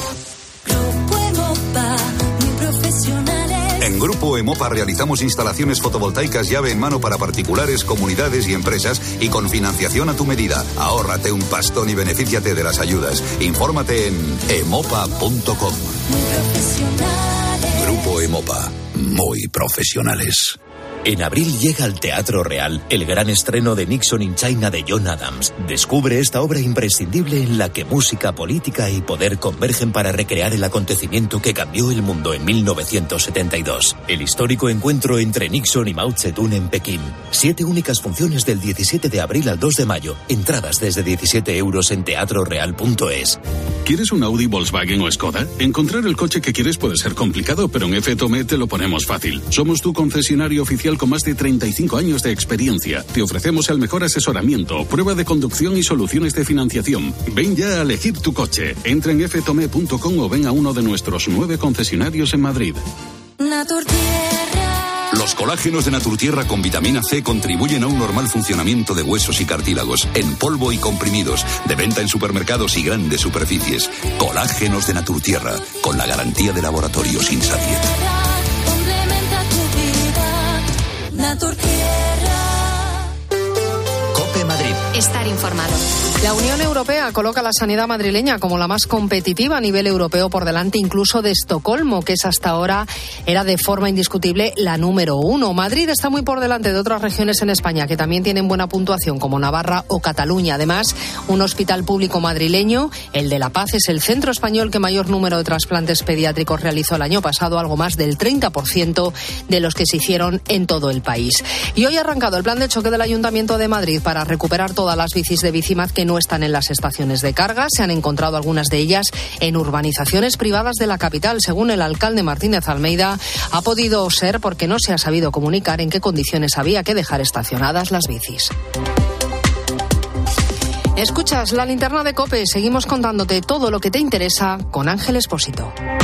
En Grupo Emopa realizamos instalaciones fotovoltaicas llave en mano para particulares, comunidades y empresas, y con financiación a tu medida. Ahórrate un pastón y benefíciate de las ayudas. Infórmate en emopa punto com. Grupo Emopa, muy profesionales. En abril llega al Teatro Real el gran estreno de Nixon in China de John Adams. Descubre esta obra imprescindible en la que música, política y poder convergen para recrear el acontecimiento que cambió el mundo en mil novecientos setenta y dos. El histórico encuentro entre Nixon y Mao Zedong en Pekín. Siete únicas funciones del diecisiete de abril al dos de mayo. Entradas desde diecisiete euros en teatro real punto es. ¿Quieres un Audi, Volkswagen o Skoda? Encontrar el coche que quieres puede ser complicado, pero en F Tome te lo ponemos fácil. Somos tu concesionario oficial con más de treinta y cinco años de experiencia. Te ofrecemos el mejor asesoramiento, prueba de conducción y soluciones de financiación. Ven ya a elegir tu coche. Entra en f tome punto com o ven a uno de nuestros nueve concesionarios en Madrid. Los colágenos de Naturtierra con vitamina C contribuyen a un normal funcionamiento de huesos y cartílagos, en polvo y comprimidos, de venta en supermercados y grandes superficies. Colágenos de Naturtierra, con la garantía de Laboratorios Insabiet. COPE Madrid. Estar informado. La Unión Europea coloca la sanidad madrileña como la más competitiva a nivel europeo, por delante incluso de Estocolmo, que es hasta ahora era de forma indiscutible la número uno. Madrid está muy por delante de otras regiones en España que también tienen buena puntuación, como Navarra o Cataluña. Además, un hospital público madrileño, el de La Paz, es el centro español que mayor número de trasplantes pediátricos realizó el año pasado, algo más del treinta por ciento de los que se hicieron en todo el país. Y hoy ha arrancado el plan de choque del Ayuntamiento de Madrid para recuperar todas las bicis de Bicimad que no están en las estaciones de carga. Se han encontrado algunas de ellas en urbanizaciones privadas de la capital. Según el alcalde Martínez Almeida, ha podido ser porque no se ha sabido comunicar en qué condiciones había que dejar estacionadas las bicis. Escuchas la linterna de COPE. Seguimos contándote todo lo que te interesa con Ángel Expósito.